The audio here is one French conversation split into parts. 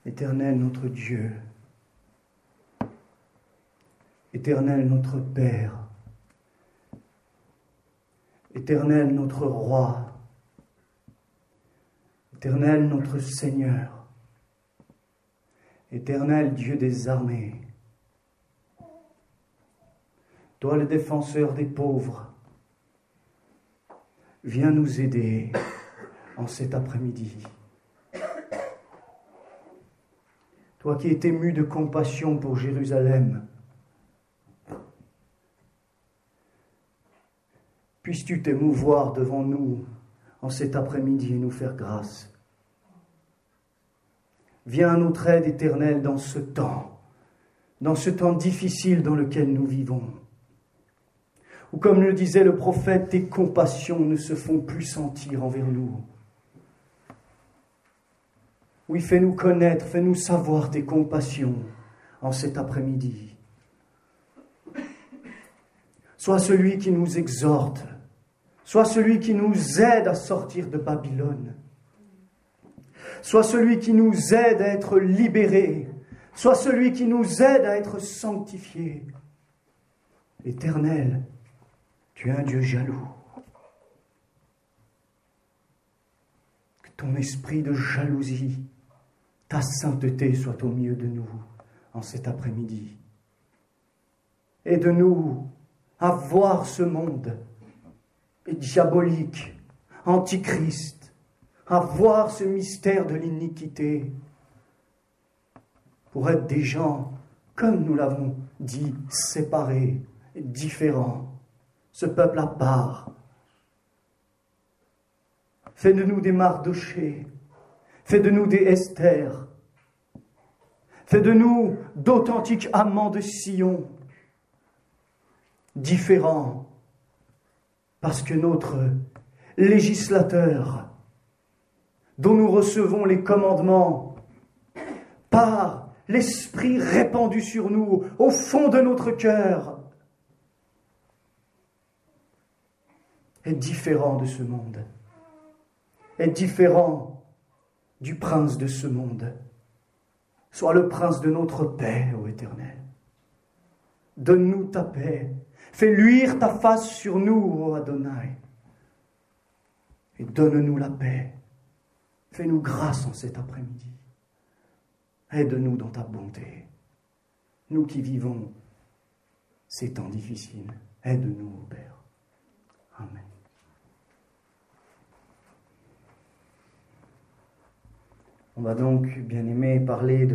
Éternel notre Dieu, Éternel notre Père, Éternel notre Roi, Éternel notre Seigneur, Éternel Dieu des armées, toi le défenseur des pauvres, viens nous aider en cet après-midi. Toi qui es ému de compassion pour Jérusalem, puisses-tu t'émouvoir devant nous en cet après-midi et nous faire grâce. Viens à notre aide éternelle dans ce temps difficile dans lequel nous vivons, où, comme le disait le prophète, tes compassions ne se font plus sentir envers nous. Oui, fais-nous connaître, fais-nous savoir tes compassions en cet après-midi. Sois celui qui nous exhorte, sois celui qui nous aide à sortir de Babylone, sois celui qui nous aide à être libérés, sois celui qui nous aide à être sanctifiés. Éternel, tu es un Dieu jaloux. Que ton esprit de jalousie, ta sainteté soit au milieu de nous en cet après-midi. Aide-nous à voir ce monde diabolique, antichrist, à voir ce mystère de l'iniquité, pour être des gens, comme nous l'avons dit, séparés, différents, ce peuple à part. Fais de nous des Mardochée, fais de nous des Esther, fais de nous d'authentiques amants de Sion, différents, parce que notre législateur, dont nous recevons les commandements, par l'Esprit répandu sur nous, au fond de notre cœur, est différent de ce monde, est différent du prince de ce monde. Sois le prince de notre paix, ô Éternel. Donne-nous ta paix. Fais luire ta face sur nous, ô Adonai. Et donne-nous la paix. Fais-nous grâce en cet après-midi. Aide-nous dans ta bonté. Nous qui vivons ces temps difficiles, aide-nous, ô Père. Amen. On va donc, bien-aimés, parler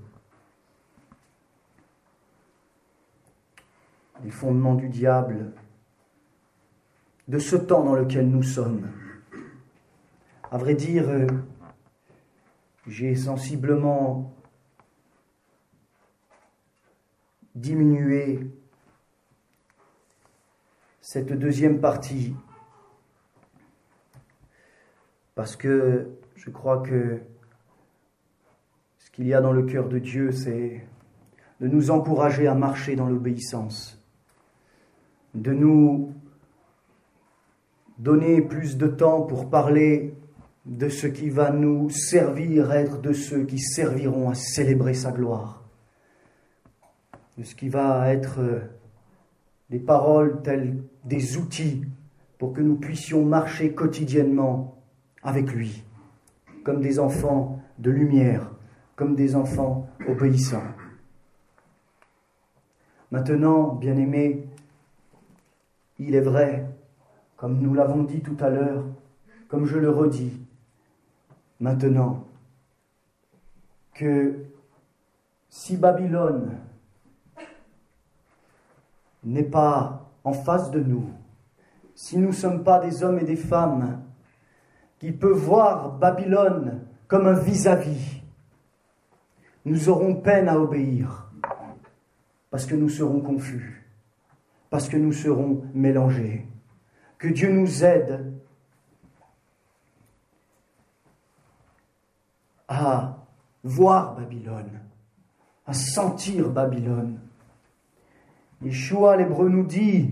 des fondements du diable, de ce temps dans lequel nous sommes. À vrai dire, j'ai sensiblement diminué cette deuxième partie, parce que je crois que ce qu'il y a dans le cœur de Dieu, c'est de nous encourager à marcher dans l'obéissance, de nous donner plus de temps pour parler de ce qui va nous servir à être de ceux qui serviront à célébrer sa gloire, de ce qui va être des paroles telles des outils pour que nous puissions marcher quotidiennement avec lui, comme des enfants de lumière, comme des enfants obéissants. Maintenant, bien-aimés, il est vrai, comme nous l'avons dit tout à l'heure, comme je le redis maintenant, que si Babylone n'est pas en face de nous, si nous ne sommes pas des hommes et des femmes qui peuvent voir Babylone comme un vis-à-vis, nous aurons peine à obéir, parce que nous serons confus, parce que nous serons mélangés. Que Dieu nous aide à voir Babylone, à sentir Babylone. Yeshua l'Hébreu nous dit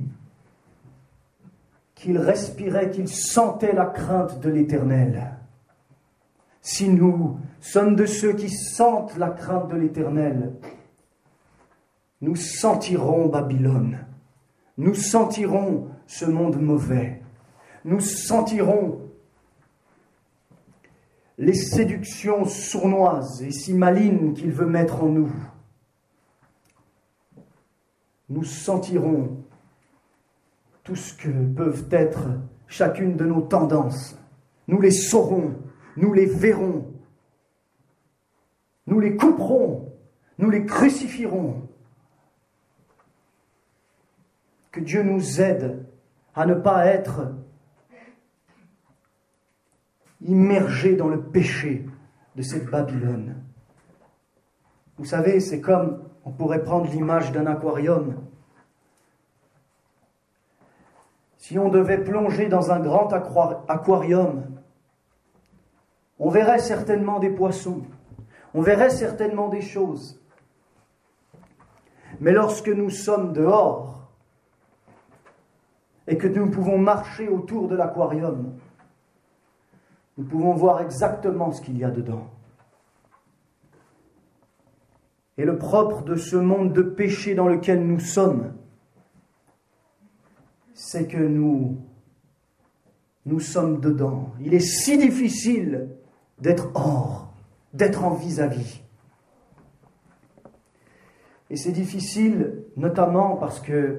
qu'il respirait, qu'il sentait la crainte de l'Éternel. si nous sommes de ceux qui sentent la crainte de l'Éternel, nous sentirons Babylone, nous sentirons ce monde mauvais, nous sentirons les séductions sournoises et si malignes qu'il veut mettre en nous. Nous sentirons tout ce que peuvent être chacune de nos tendances. Nous les saurons, nous les verrons, nous les couperons, nous les crucifierons. Que Dieu nous aide à ne pas être immergés dans le péché de cette Babylone. Vous savez, c'est comme, on pourrait prendre l'image d'un aquarium. Si on devait plonger dans un grand aquarium, on verrait certainement des poissons, on verrait certainement des choses. Mais lorsque nous sommes dehors et que nous pouvons marcher autour de l'aquarium, nous pouvons voir exactement ce qu'il y a dedans. Et le propre de ce monde de péché dans lequel nous sommes, c'est que nous sommes dedans. Il est si difficile d'être hors, d'être en vis-à-vis. Et c'est difficile notamment parce que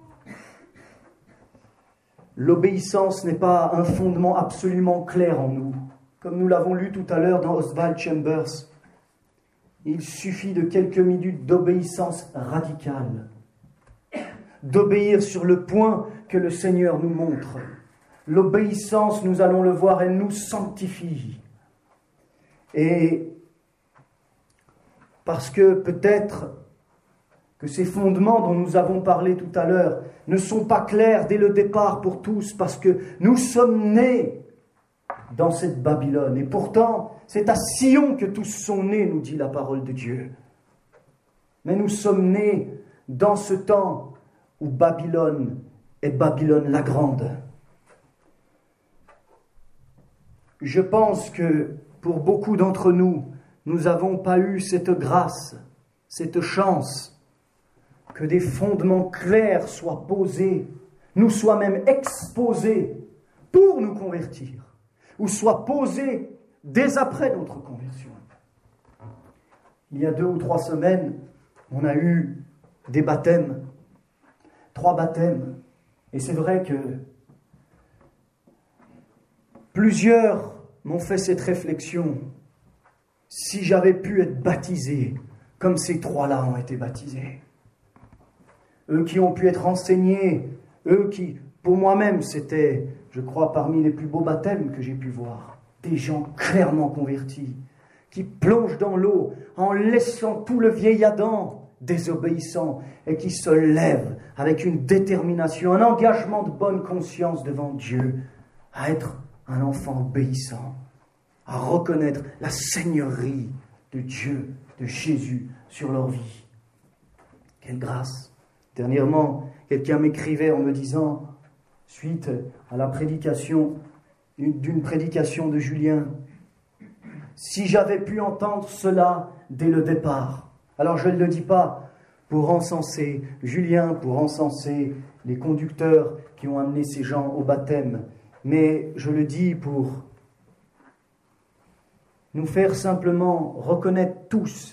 l'obéissance n'est pas un fondement absolument clair en nous. Comme nous l'avons lu tout à l'heure dans Oswald Chambers, il suffit de quelques minutes d'obéissance radicale, d'obéir sur le point que le Seigneur nous montre. L'obéissance, nous allons le voir, elle nous sanctifie. Et parce que peut-être que ces fondements dont nous avons parlé tout à l'heure ne sont pas clairs dès le départ pour tous, parce que nous sommes nés dans cette Babylone. Et pourtant, c'est à Sion que tous sont nés, nous dit la parole de Dieu. Mais nous sommes nés dans ce temps où Babylone est Babylone la Grande. Je pense que pour beaucoup d'entre nous, nous n'avons pas eu cette grâce, cette chance, que des fondements clairs soient posés, nous soient même exposés pour nous convertir, ou soient posés dès après notre conversion. Il y a 2 ou 3 semaines, on a eu des baptêmes, 3 baptêmes, et c'est vrai que plusieurs m'ont fait cette réflexion. Si j'avais pu être baptisé comme ces 3-là ont été baptisés, eux qui ont pu être enseignés, eux qui, pour moi-même, c'était, je crois, parmi les plus beaux baptêmes que j'ai pu voir. Des gens clairement convertis, qui plongent dans l'eau en laissant tout le vieil Adam désobéissant et qui se lèvent avec une détermination, un engagement de bonne conscience devant Dieu, à être un enfant obéissant, à reconnaître la seigneurie de Dieu, de Jésus sur leur vie. Quelle grâce! Dernièrement, quelqu'un m'écrivait en me disant, suite à la prédication, d'une prédication de Julien, si j'avais pu entendre cela dès le départ. Alors je ne le dis pas pour encenser Julien, pour encenser les conducteurs qui ont amené ces gens au baptême, mais je le dis pour nous faire simplement reconnaître tous,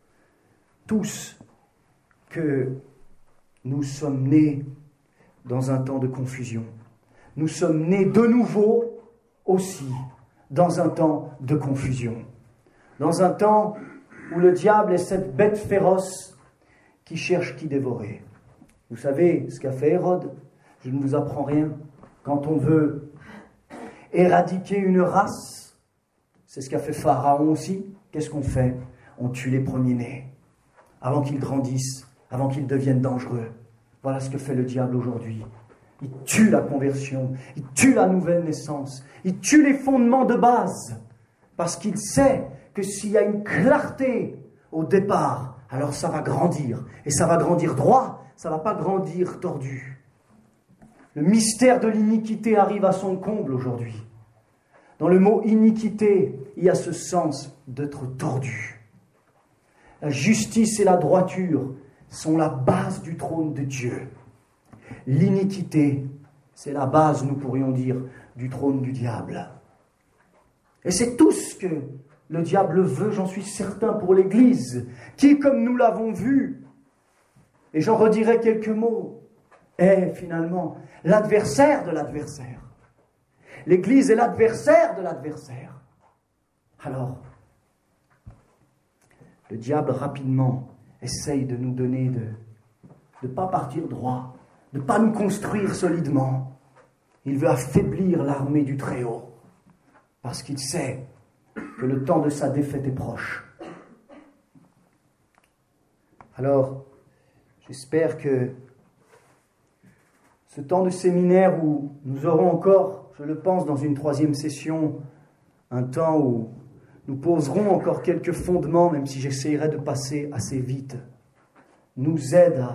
que nous sommes nés dans un temps de confusion. Nous sommes nés de nouveau aussi dans un temps de confusion. Dans un temps où le diable est cette bête féroce qui cherche qui dévorer. Vous savez ce qu'a fait Hérode? Je ne vous apprends rien. Quand on veut éradiquer une race, c'est ce qu'a fait Pharaon aussi. Qu'est-ce qu'on fait? On tue les premiers-nés avant qu'ils grandissent, avant qu'ils deviennent dangereux. Voilà ce que fait le diable aujourd'hui. Il tue la conversion, il tue la nouvelle naissance, il tue les fondements de base, parce qu'il sait que s'il y a une clarté au départ, alors ça va grandir, et ça va grandir droit, ça ne va pas grandir tordu. Le mystère de l'iniquité arrive à son comble aujourd'hui. Dans le mot iniquité, il y a ce sens d'être tordu. La justice et la droiture sont la base du trône de Dieu. L'iniquité, c'est la base, nous pourrions dire, du trône du diable. Et c'est tout ce que le diable veut, j'en suis certain, pour l'Église, qui, comme nous l'avons vu, et j'en redirai quelques mots, est finalement l'adversaire de l'adversaire. L'Église est l'adversaire de l'adversaire. Alors, le diable rapidement essaye de nous donner de ne pas partir droit, de ne pas nous construire solidement. Il veut affaiblir l'armée du Très-Haut, parce qu'il sait que le temps de sa défaite est proche. Alors, j'espère que ce temps de séminaire où nous aurons encore, je le pense, dans une 3e session, un temps où nous poserons encore quelques fondements, même si j'essayerai de passer assez vite, nous aide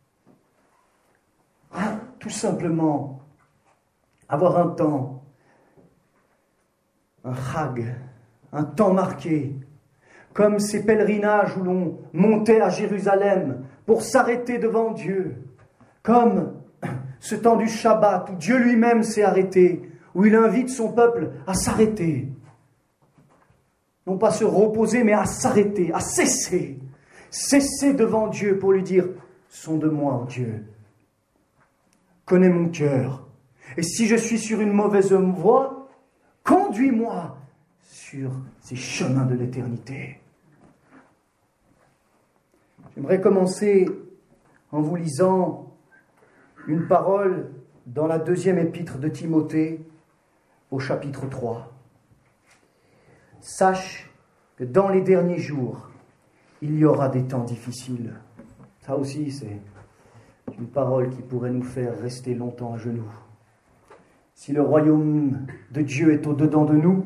à tout simplement avoir un temps, un chag, un temps marqué, comme ces pèlerinages où l'on montait à Jérusalem pour s'arrêter devant Dieu, comme ce temps du Shabbat où Dieu lui-même s'est arrêté, où il invite son peuple à s'arrêter. Non pas se reposer, mais à s'arrêter, à cesser. Cesser devant Dieu pour lui dire « Sonde-moi, oh Dieu, connais mon cœur. Et si je suis sur une mauvaise voie, conduis-moi sur ces chemins de l'éternité. » J'aimerais commencer en vous lisant une parole dans la 2e épître de Timothée, au chapitre 3. Sache que dans les derniers jours, il y aura des temps difficiles. Ça aussi, c'est une parole qui pourrait nous faire rester longtemps à genoux. Si le royaume de Dieu est au-dedans de nous,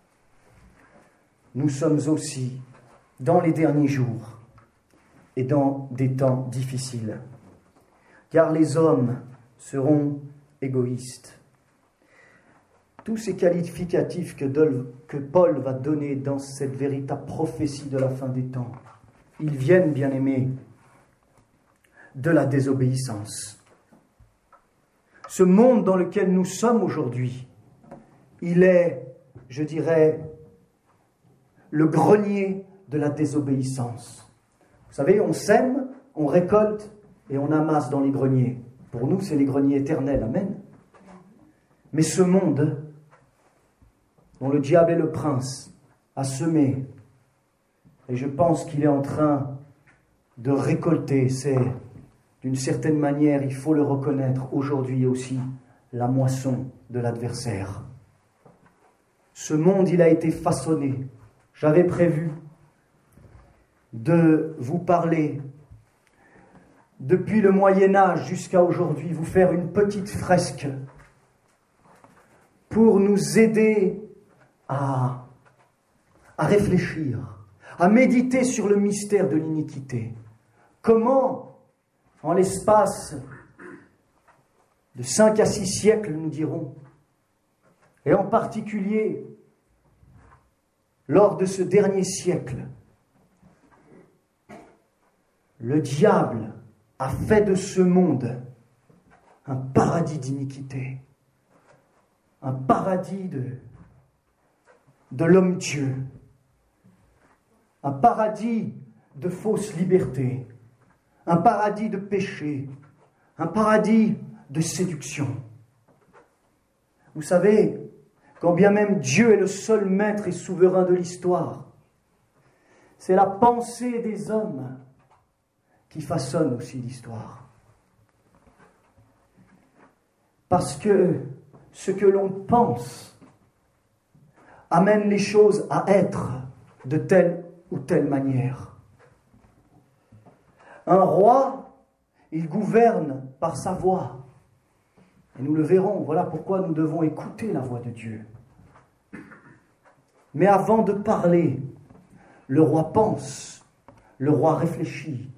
nous sommes aussi dans les derniers jours et dans des temps difficiles. Car les hommes seront égoïstes. Tous ces qualificatifs que Paul va donner dans cette véritable prophétie de la fin des temps, ils viennent, bien-aimés, de la désobéissance. Ce monde dans lequel nous sommes aujourd'hui, il est, je dirais, le grenier de la désobéissance. Vous savez, on sème, on récolte et on amasse dans les greniers. Pour nous, c'est les greniers éternels, amen. Mais ce monde, dont le diable est le prince, a semé, et je pense qu'il est en train de récolter, c'est, d'une certaine manière, il faut le reconnaître, aujourd'hui aussi, la moisson de l'adversaire. Ce monde, il a été façonné. J'avais prévu de vous parler, depuis le Moyen-Âge jusqu'à aujourd'hui, vous faire une petite fresque pour nous aider à réfléchir, à méditer sur le mystère de l'iniquité. Comment, en l'espace de 5 à 6 siècles, nous dirons, et en particulier lors de ce dernier siècle, le diable a fait de ce monde un paradis d'iniquité, un paradis de l'homme-dieu, un paradis de fausse liberté, un paradis de péché, un paradis de séduction. Vous savez, quand bien même Dieu est le seul maître et souverain de l'histoire, c'est la pensée des hommes qui façonne aussi l'histoire. Parce que ce que l'on pense amène les choses à être de telle ou telle manière. Un roi, il gouverne par sa voix. Et nous le verrons, voilà pourquoi nous devons écouter la voix de Dieu. Mais avant de parler, le roi pense, le roi réfléchit.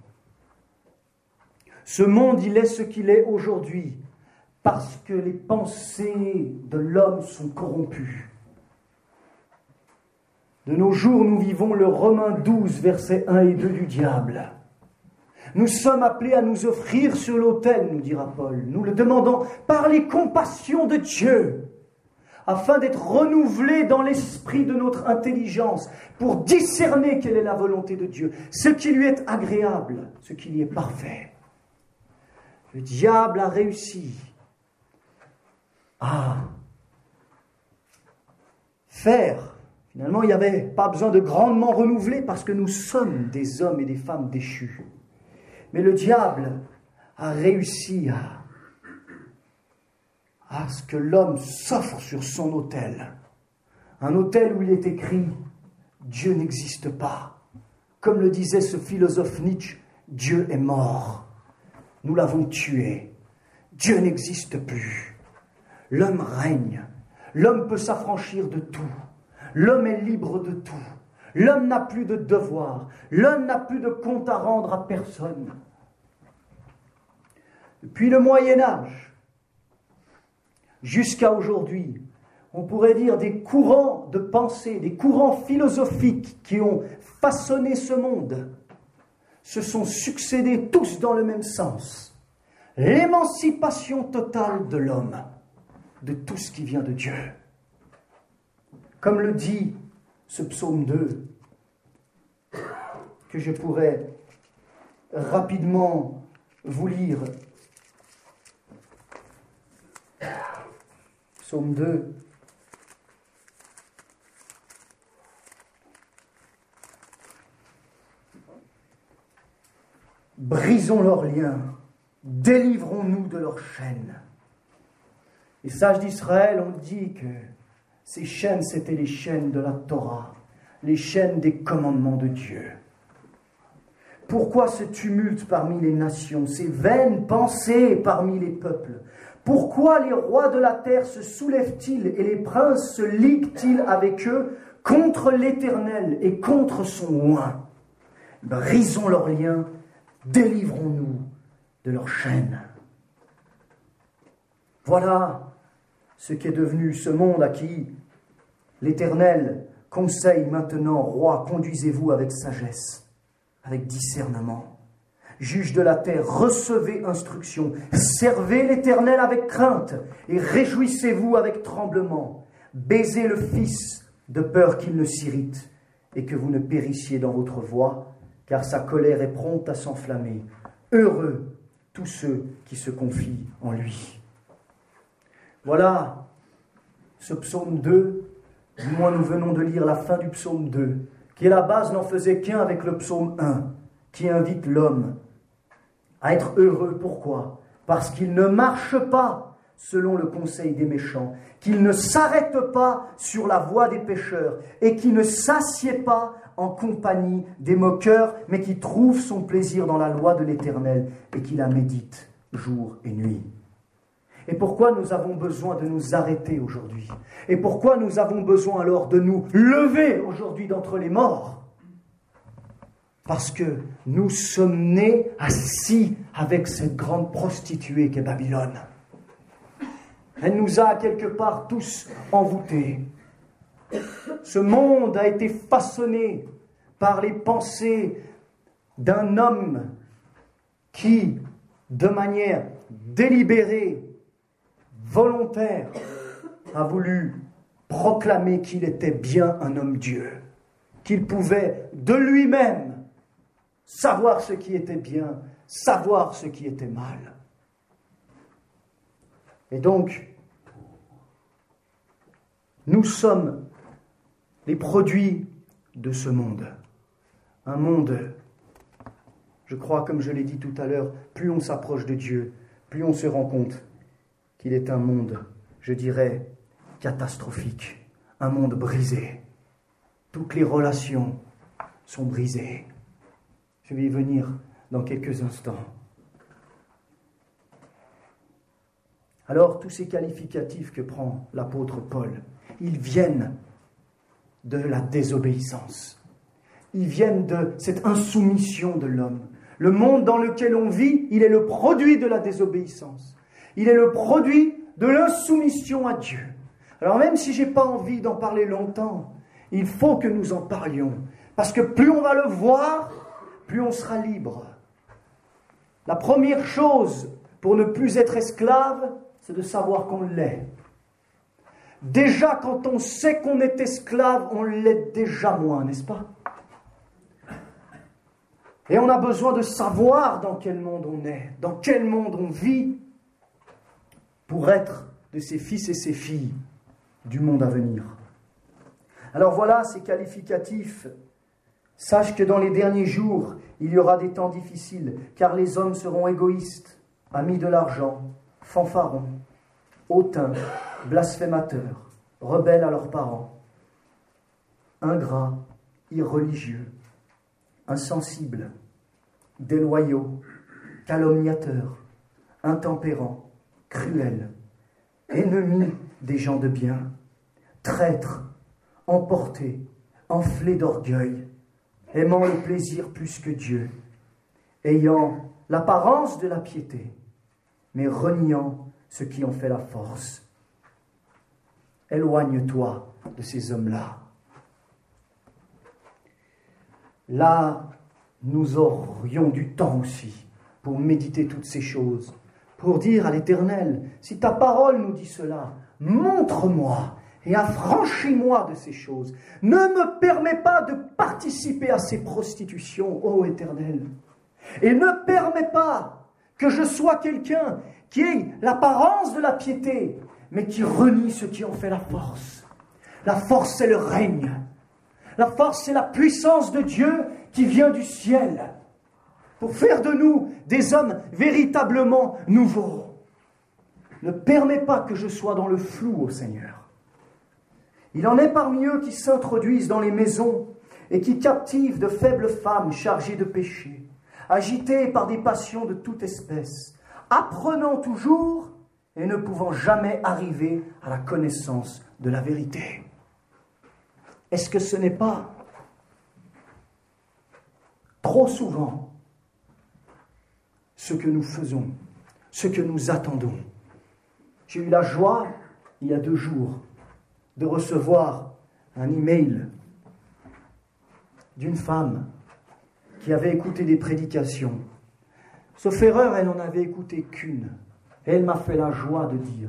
Ce monde, il est ce qu'il est aujourd'hui, parce que les pensées de l'homme sont corrompues. De nos jours, nous vivons le Romains 12, versets 1 et 2 du diable. Nous sommes appelés à nous offrir sur l'autel, nous dira Paul. Nous le demandons par les compassions de Dieu, afin d'être renouvelés dans l'esprit de notre intelligence, pour discerner quelle est la volonté de Dieu, ce qui lui est agréable, ce qui lui est parfait. Le diable a réussi à faire. Finalement, il n'y avait pas besoin de grandement renouveler parce que nous sommes des hommes et des femmes déchus. Mais le diable a réussi à ce que l'homme s'offre sur son autel. Un autel où il est écrit « Dieu n'existe pas ». Comme le disait ce philosophe Nietzsche, Dieu est mort. Nous l'avons tué. Dieu n'existe plus. L'homme règne. L'homme peut s'affranchir de tout. L'homme est libre de tout. L'homme n'a plus de devoir. L'homme n'a plus de compte à rendre à personne. Depuis le Moyen-Âge jusqu'à aujourd'hui, on pourrait dire des courants de pensée, des courants philosophiques qui ont façonné ce monde, se sont succédés tous dans le même sens. L'émancipation totale de l'homme, de tout ce qui vient de Dieu. Comme le dit ce psaume 2, que je pourrais rapidement vous lire. Psaume 2. Brisons leurs liens, délivrons-nous de leurs chaînes. Les sages d'Israël ont dit que ces chaînes, c'était les chaînes de la Torah, les chaînes des commandements de Dieu. Pourquoi ce tumulte parmi les nations, ces vaines pensées parmi les peuples? Pourquoi les rois de la terre se soulèvent-ils et les princes se liguent-ils avec eux contre l'Éternel et contre son oint? Brisons leurs liens, délivrons-nous de leurs chaînes. Voilà ce qu'est devenu ce monde à qui l'Éternel conseille maintenant, roi, conduisez-vous avec sagesse, avec discernement. Juge de la terre, recevez instruction, servez l'Éternel avec crainte et réjouissez-vous avec tremblement. Baisez le Fils de peur qu'il ne s'irrite et que vous ne périssiez dans votre voie, car sa colère est prompte à s'enflammer. Heureux tous ceux qui se confient en lui. Voilà ce psaume 2, du moins nous venons de lire la fin du psaume 2, qui à la base n'en faisait qu'un avec le psaume 1, qui invite l'homme à être heureux. Pourquoi? Parce qu'il ne marche pas selon le conseil des méchants, qu'il ne s'arrête pas sur la voie des pécheurs et qui ne s'assied pas en compagnie des moqueurs, mais qui trouve son plaisir dans la loi de l'Éternel et qui la médite jour et nuit. Et pourquoi nous avons besoin de nous arrêter aujourd'hui? Et pourquoi nous avons besoin alors de nous lever aujourd'hui d'entre les morts? Parce que nous sommes nés assis avec cette grande prostituée qu'est Babylone. Elle nous a quelque part tous envoûtés. Ce monde a été façonné par les pensées d'un homme qui, de manière délibérée, volontaire, a voulu proclamer qu'il était bien un homme-dieu, qu'il pouvait de lui-même savoir ce qui était bien, savoir ce qui était mal. Et donc, nous sommes les produits de ce monde. Un monde, je crois, comme je l'ai dit tout à l'heure, plus on s'approche de Dieu, plus on se rend compte qu'il est un monde, je dirais, catastrophique, un monde brisé. Toutes les relations sont brisées. Je vais y venir dans quelques instants. Alors, tous ces qualificatifs que prend l'apôtre Paul, ils viennent de la désobéissance. Ils viennent de cette insoumission de l'homme. Le monde dans lequel on vit, il est le produit de la désobéissance. Il est le produit de l'insoumission à Dieu. Alors même si je n'ai pas envie d'en parler longtemps, Il faut que nous en parlions. Parce que plus on va le voir, plus on sera libre. La première chose pour ne plus être esclave, c'est de savoir qu'on l'est. Déjà, quand on sait qu'on est esclave, on l'est déjà moins, n'est-ce pas? Et on a besoin de savoir dans quel monde on est, dans quel monde on vit, pour être de ses fils et ses filles du monde à venir. Alors voilà ces qualificatifs. Sache que dans les derniers jours, il y aura des temps difficiles, car les hommes seront égoïstes, amis de l'argent, fanfarons, hautains, blasphémateurs, rebelles à leurs parents, ingrats, irreligieux, insensibles, déloyaux, calomniateurs, intempérants, cruels, ennemis des gens de bien, traîtres, emportés, enflés d'orgueil, aimant le plaisir plus que Dieu, ayant l'apparence de la piété, mais reniant ce qui en fait la force. Éloigne-toi de ces hommes-là. Là, nous aurions du temps aussi pour méditer toutes ces choses, pour dire à l'Éternel, si ta parole nous dit cela, montre-moi et affranchis-moi de ces choses. Ne me permets pas de participer à ces prostitutions, ô Éternel. Et ne permets pas que je sois quelqu'un qui ait l'apparence de la piété, mais qui renie ce qui en fait la force. La force, c'est le règne. La force, c'est la puissance de Dieu qui vient du ciel pour faire de nous des hommes véritablement nouveaux. Ne permets pas que je sois dans le flou, ô Seigneur. Il en est parmi eux qui s'introduisent dans les maisons et qui captivent de faibles femmes chargées de péché, agitées par des passions de toute espèce, apprenant toujours et ne pouvant jamais arriver à la connaissance de la vérité. Est-ce que ce n'est pas trop souvent ce que nous faisons, ce que nous attendons? J'ai eu la joie, il y a 2 jours, de recevoir un email d'une femme qui avait écouté des prédications. Sauf erreur, elle n'en avait écouté qu'une. Et elle m'a fait la joie de dire,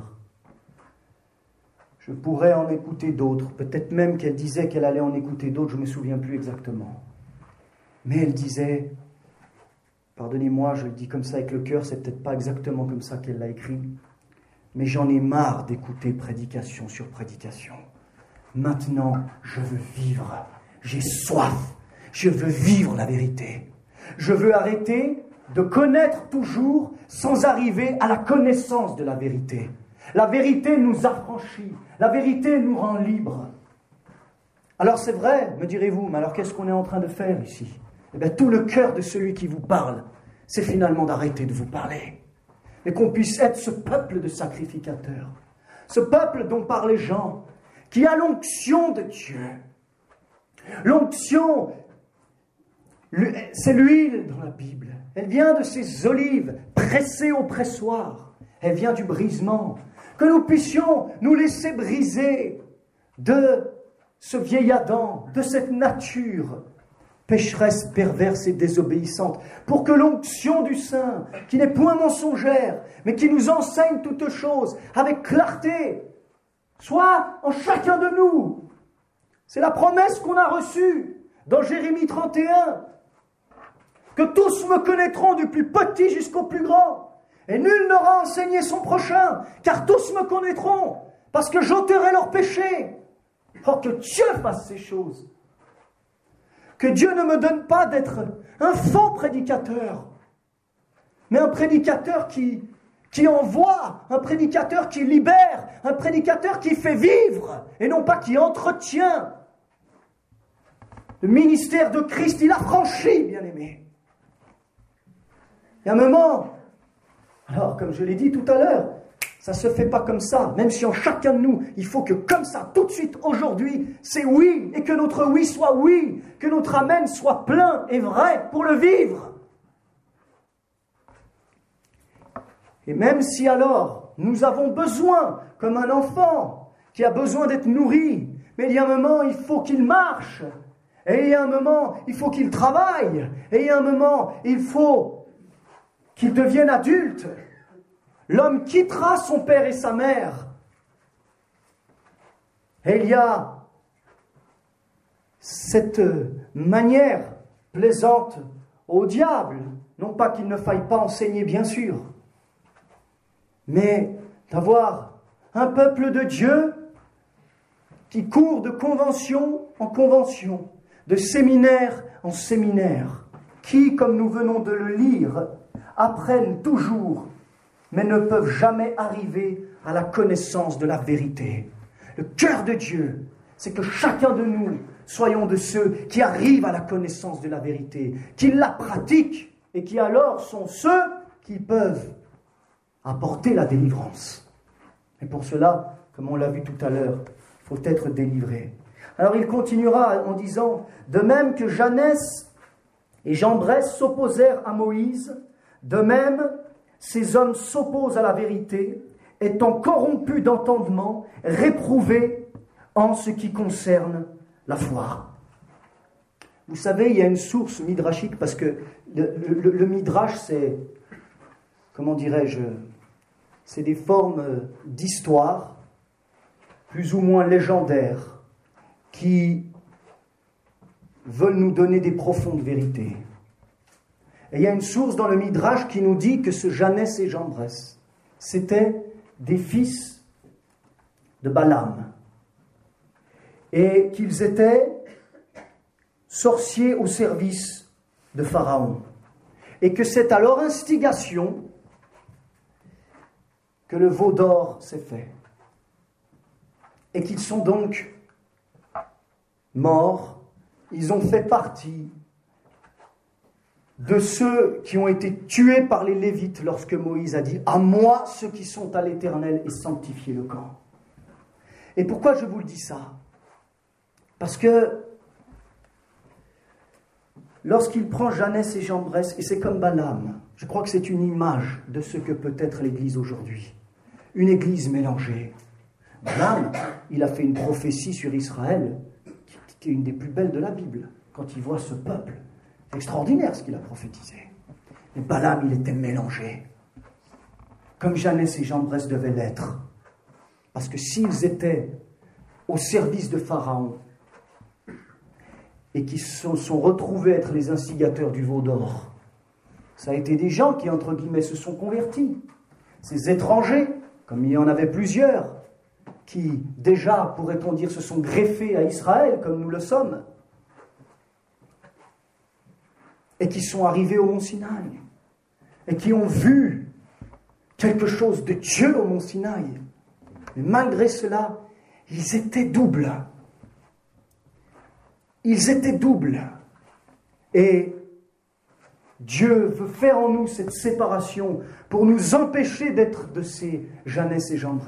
je pourrais en écouter d'autres. Peut-être même qu'elle disait qu'elle allait en écouter d'autres, je ne me souviens plus exactement. Mais elle disait, pardonnez-moi, je le dis comme ça avec le cœur, c'est peut-être pas exactement comme ça qu'elle l'a écrit, mais j'en ai marre d'écouter prédication sur prédication. Maintenant, je veux vivre. J'ai soif. Je veux vivre la vérité. Je veux arrêter de connaître toujours sans arriver à la connaissance de la vérité. La vérité nous affranchit. La vérité nous rend libres. Alors c'est vrai, me direz-vous, mais alors qu'est-ce qu'on est en train de faire ici? Eh bien, tout le cœur de celui qui vous parle, c'est finalement d'arrêter de vous parler. Et qu'on puisse être ce peuple de sacrificateurs. Ce peuple dont parlent les gens, qui a l'onction de Dieu. L'onction, c'est l'huile dans la Bible. Elle vient de ces olives pressées au pressoir. Elle vient du brisement. Que nous puissions nous laisser briser de ce vieil Adam, de cette nature pécheresse, perverse et désobéissante, pour que l'onction du Saint, qui n'est point mensongère, mais qui nous enseigne toutes choses avec clarté, soit en chacun de nous. C'est la promesse qu'on a reçue dans Jérémie 31, que tous me connaîtront du plus petit jusqu'au plus grand, et nul n'aura enseigné son prochain, car tous me connaîtront, parce que j'ôterai leurs péchés. Oh, que Dieu fasse ces choses. Que Dieu ne me donne pas d'être un faux prédicateur, mais un prédicateur qui envoie, un prédicateur qui libère, un prédicateur qui fait vivre, et non pas qui entretient. Le ministère de Christ, il a franchi, bien-aimé. Il y a un moment, alors comme je l'ai dit tout à l'heure, ça ne se fait pas comme ça, même si en chacun de nous, il faut que comme ça, tout de suite, aujourd'hui, c'est oui, et que notre oui soit oui, que notre amen soit plein et vrai pour le vivre. Et même si alors, nous avons besoin, comme un enfant qui a besoin d'être nourri, Mais il y a un moment, il faut qu'il marche. Et il y a un moment, il faut qu'il travaille. Et il y a un moment, il faut qu'il devienne adulte. L'homme quittera son père et sa mère. Et il y a cette manière plaisante au diable. Non pas qu'il ne faille pas enseigner, bien sûr, mais d'avoir un peuple de Dieu qui court de convention en convention, de séminaire en séminaire, qui, comme nous venons de le lire, apprennent toujours, mais ne peuvent jamais arriver à la connaissance de la vérité. Le cœur de Dieu, c'est que chacun de nous soyons de ceux qui arrivent à la connaissance de la vérité, qui la pratiquent, et qui alors sont ceux qui peuvent apporter la délivrance. Et pour cela, comme on l'a vu tout à l'heure, il faut être délivré. Alors il continuera en disant, de même que Jannes et Jambres s'opposèrent à Moïse, de même ces hommes s'opposent à la vérité, étant corrompus d'entendement, réprouvés en ce qui concerne la foi. Vous savez, il y a une source midrashique, parce que le midrash, c'est, comment dirais-je, c'est des formes d'histoire, plus ou moins légendaires, qui veulent nous donner des profondes vérités. Et il y a une source dans le midrash qui nous dit que ce Jannes et Jambres, c'étaient des fils de Balaam, et qu'ils étaient sorciers au service de Pharaon. Et que c'est à leur instigation que le veau d'or s'est fait. Et qu'ils sont donc morts. Ils ont fait partie de ceux qui ont été tués par les Lévites lorsque Moïse a dit « À moi, ceux qui sont à l'Éternel, et sanctifiez le camp. » Et pourquoi je vous le dis ça? Parce que lorsqu'il prend Jannes et Jambres, et c'est comme Balaam, je crois que c'est une image de ce que peut être l'Église aujourd'hui. Une Église mélangée. Balaam, il a fait une prophétie sur Israël, qui est une des plus belles de la Bible. Quand il voit ce peuple, c'est extraordinaire ce qu'il a prophétisé. Mais Balaam, il était mélangé. Comme Jannes et Jambres devaient l'être. Parce que s'ils étaient au service de Pharaon, et qui se sont retrouvés être les instigateurs du veau d'or. Ça a été des gens qui, entre guillemets, se sont convertis. Ces étrangers, comme il y en avait plusieurs, qui, déjà, pourrait-on dire, se sont greffés à Israël, comme nous le sommes, et qui sont arrivés au mont Sinaï, et qui ont vu quelque chose de Dieu au mont Sinaï. Mais malgré cela, ils étaient doubles. Ils étaient doubles. Et Dieu veut faire en nous cette séparation pour nous empêcher d'être de ces Jannes et Jambres.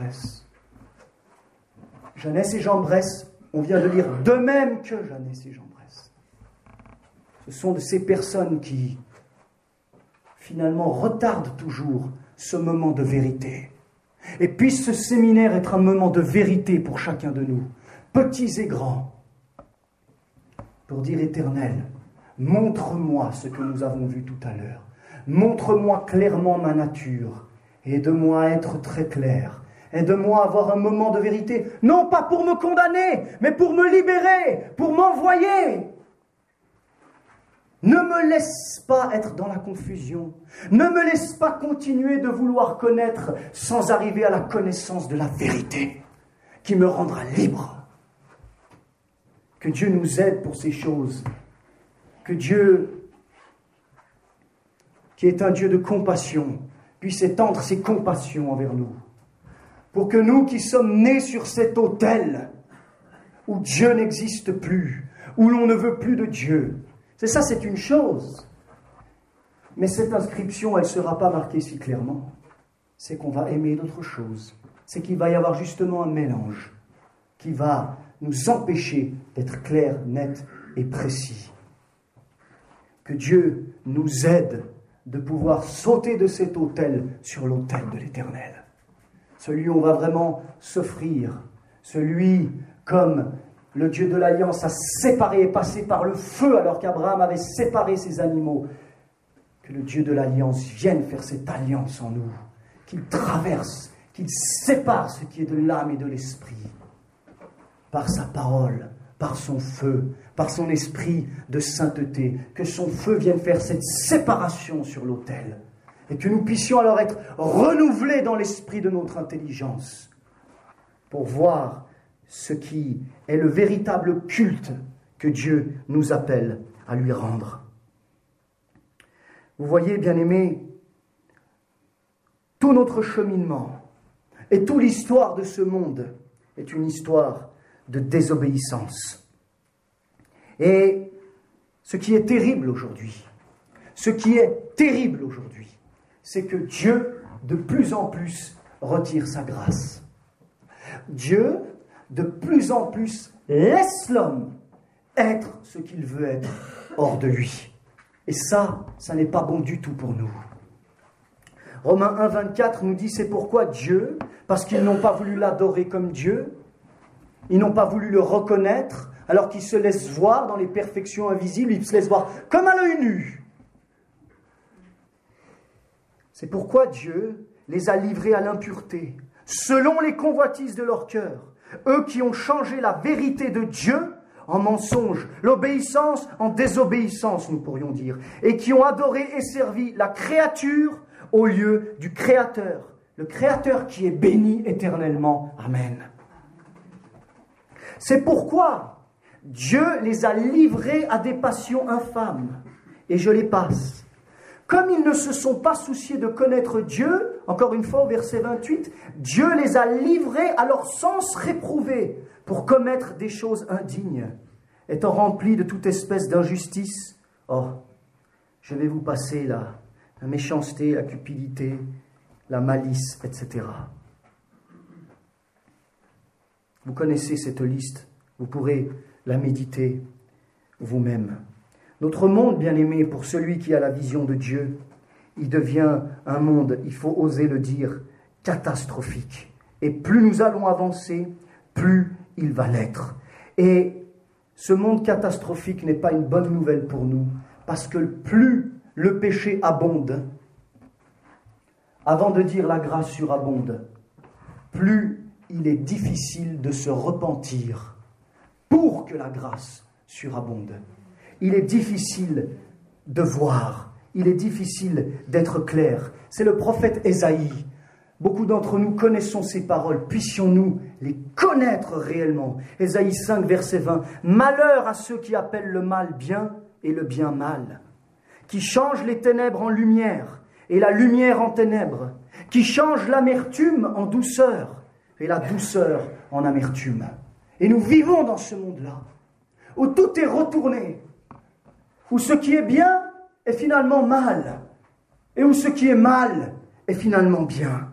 Jannes et Jambres, on vient de lire de même que Jannes et Jambres. Ce sont de ces personnes qui, finalement, retardent toujours ce moment de vérité. Et puisse ce séminaire être un moment de vérité pour chacun de nous, petits et grands, pour dire Éternel, montre-moi ce que nous avons vu tout à l'heure. Montre-moi clairement ma nature. Aide-moi à être très clair. Aide-moi à avoir un moment de vérité, non pas pour me condamner, mais pour me libérer, pour m'envoyer. Ne me laisse pas être dans la confusion. Ne me laisse pas continuer de vouloir connaître sans arriver à la connaissance de la vérité qui me rendra libre. Que Dieu nous aide pour ces choses. Que Dieu, qui est un Dieu de compassion, puisse étendre ses compassions envers nous. Pour que nous qui sommes nés sur cet autel où Dieu n'existe plus, où l'on ne veut plus de Dieu, c'est une chose. Mais cette inscription, elle ne sera pas marquée si clairement. C'est qu'on va aimer d'autres choses. C'est qu'il va y avoir justement un mélange qui va nous empêcher d'être clairs, nets et précis. Que Dieu nous aide de pouvoir sauter de cet autel sur l'autel de l'Éternel. Celui où on va vraiment s'offrir, celui comme le Dieu de l'Alliance a séparé et passé par le feu alors qu'Abraham avait séparé ses animaux, que le Dieu de l'Alliance vienne faire cette alliance en nous, qu'il traverse, qu'il sépare ce qui est de l'âme et de l'esprit, par sa parole, par son feu, par son esprit de sainteté, que son feu vienne faire cette séparation sur l'autel, et que nous puissions alors être renouvelés dans l'esprit de notre intelligence, pour voir ce qui est le véritable culte que Dieu nous appelle à lui rendre. Vous voyez, bien-aimés, tout notre cheminement et toute l'histoire de ce monde est une histoire de désobéissance. Et ce qui est terrible aujourd'hui, c'est que Dieu, de plus en plus, retire sa grâce. Dieu, de plus en plus, laisse l'homme être ce qu'il veut être hors de lui. Et ça n'est pas bon du tout pour nous. Romains 1, 24 nous dit, c'est pourquoi Dieu, parce qu'ils n'ont pas voulu l'adorer comme Dieu, ils n'ont pas voulu le reconnaître, alors qu'ils se laissent voir dans les perfections invisibles, ils se laissent voir comme à l'œil nu. C'est pourquoi Dieu les a livrés à l'impureté, selon les convoitises de leur cœur. Eux qui ont changé la vérité de Dieu en mensonge, l'obéissance en désobéissance, nous pourrions dire, et qui ont adoré et servi la créature au lieu du Créateur, le Créateur qui est béni éternellement. Amen. C'est pourquoi Dieu les a livrés à des passions infâmes, et je les passe. Comme ils ne se sont pas souciés de connaître Dieu, encore une fois au verset 28, Dieu les a livrés à leur sens réprouvé pour commettre des choses indignes, étant remplis de toute espèce d'injustice. Oh, je vais vous passer la méchanceté, la cupidité, la malice, etc. Vous connaissez cette liste, vous pourrez la méditer vous-même. Notre monde, bien-aimé, pour celui qui a la vision de Dieu, il devient un monde, il faut oser le dire, catastrophique. Et plus nous allons avancer, plus il va l'être. Et ce monde catastrophique n'est pas une bonne nouvelle pour nous, parce que plus le péché abonde, avant de dire la grâce surabonde, plus il est difficile de se repentir pour que la grâce surabonde. Il est difficile de voir, il est difficile d'être clair. C'est le prophète Ésaïe. Beaucoup d'entre nous connaissons ces paroles. Puissions-nous les connaître réellement. Ésaïe 5, verset 20. Malheur à ceux qui appellent le mal bien et le bien mal, qui changent les ténèbres en lumière et la lumière en ténèbres, qui changent l'amertume en douceur et la douceur en amertume. Et nous vivons dans ce monde-là, où tout est retourné, où ce qui est bien est finalement mal, et où ce qui est mal est finalement bien.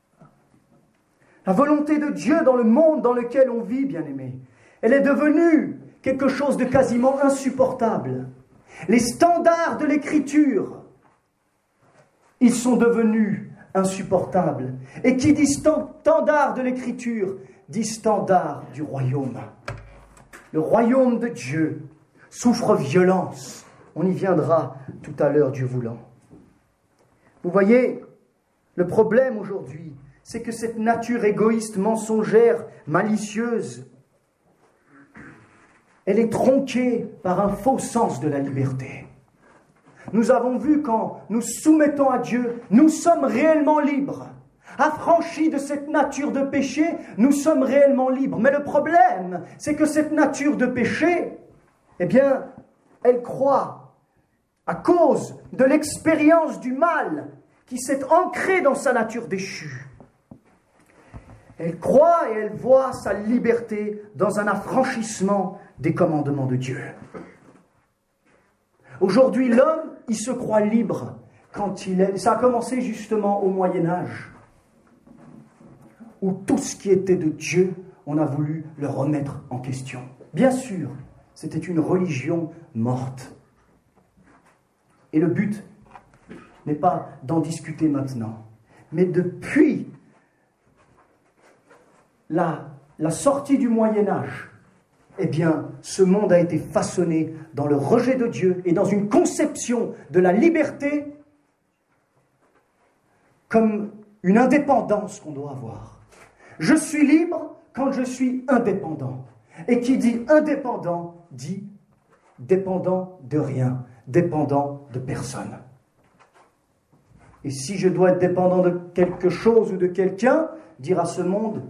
La volonté de Dieu dans le monde dans lequel on vit, bien-aimés, elle est devenue quelque chose de quasiment insupportable. Les standards de l'Écriture, ils sont devenus insupportables. Et qui dit standard de l'Écriture, dit standard du royaume. Le royaume de Dieu souffre violence. On y viendra tout à l'heure, Dieu voulant. Vous voyez, le problème aujourd'hui, c'est que cette nature égoïste, mensongère, malicieuse, elle est tronquée par un faux sens de la liberté. Nous avons vu qu'en nous soumettons à Dieu, nous sommes réellement libres. Affranchis de cette nature de péché, nous sommes réellement libres. Mais le problème, c'est que cette nature de péché, eh bien, elle croît à cause de l'expérience du mal qui s'est ancrée dans sa nature déchue. Elle croit et elle voit sa liberté dans un affranchissement des commandements de Dieu. Aujourd'hui, l'homme, il se croit libre quand il est... Ça a commencé justement au Moyen-Âge, où tout ce qui était de Dieu, on a voulu le remettre en question. Bien sûr, c'était une religion morte. Et le but n'est pas d'en discuter maintenant, mais depuis la sortie du Moyen-Âge, eh bien, ce monde a été façonné dans le rejet de Dieu et dans une conception de la liberté comme une indépendance qu'on doit avoir. Je suis libre quand je suis indépendant. Et qui dit indépendant, dit dépendant de rien, dépendant de personne. Et si je dois être dépendant de quelque chose ou de quelqu'un, dire à ce monde,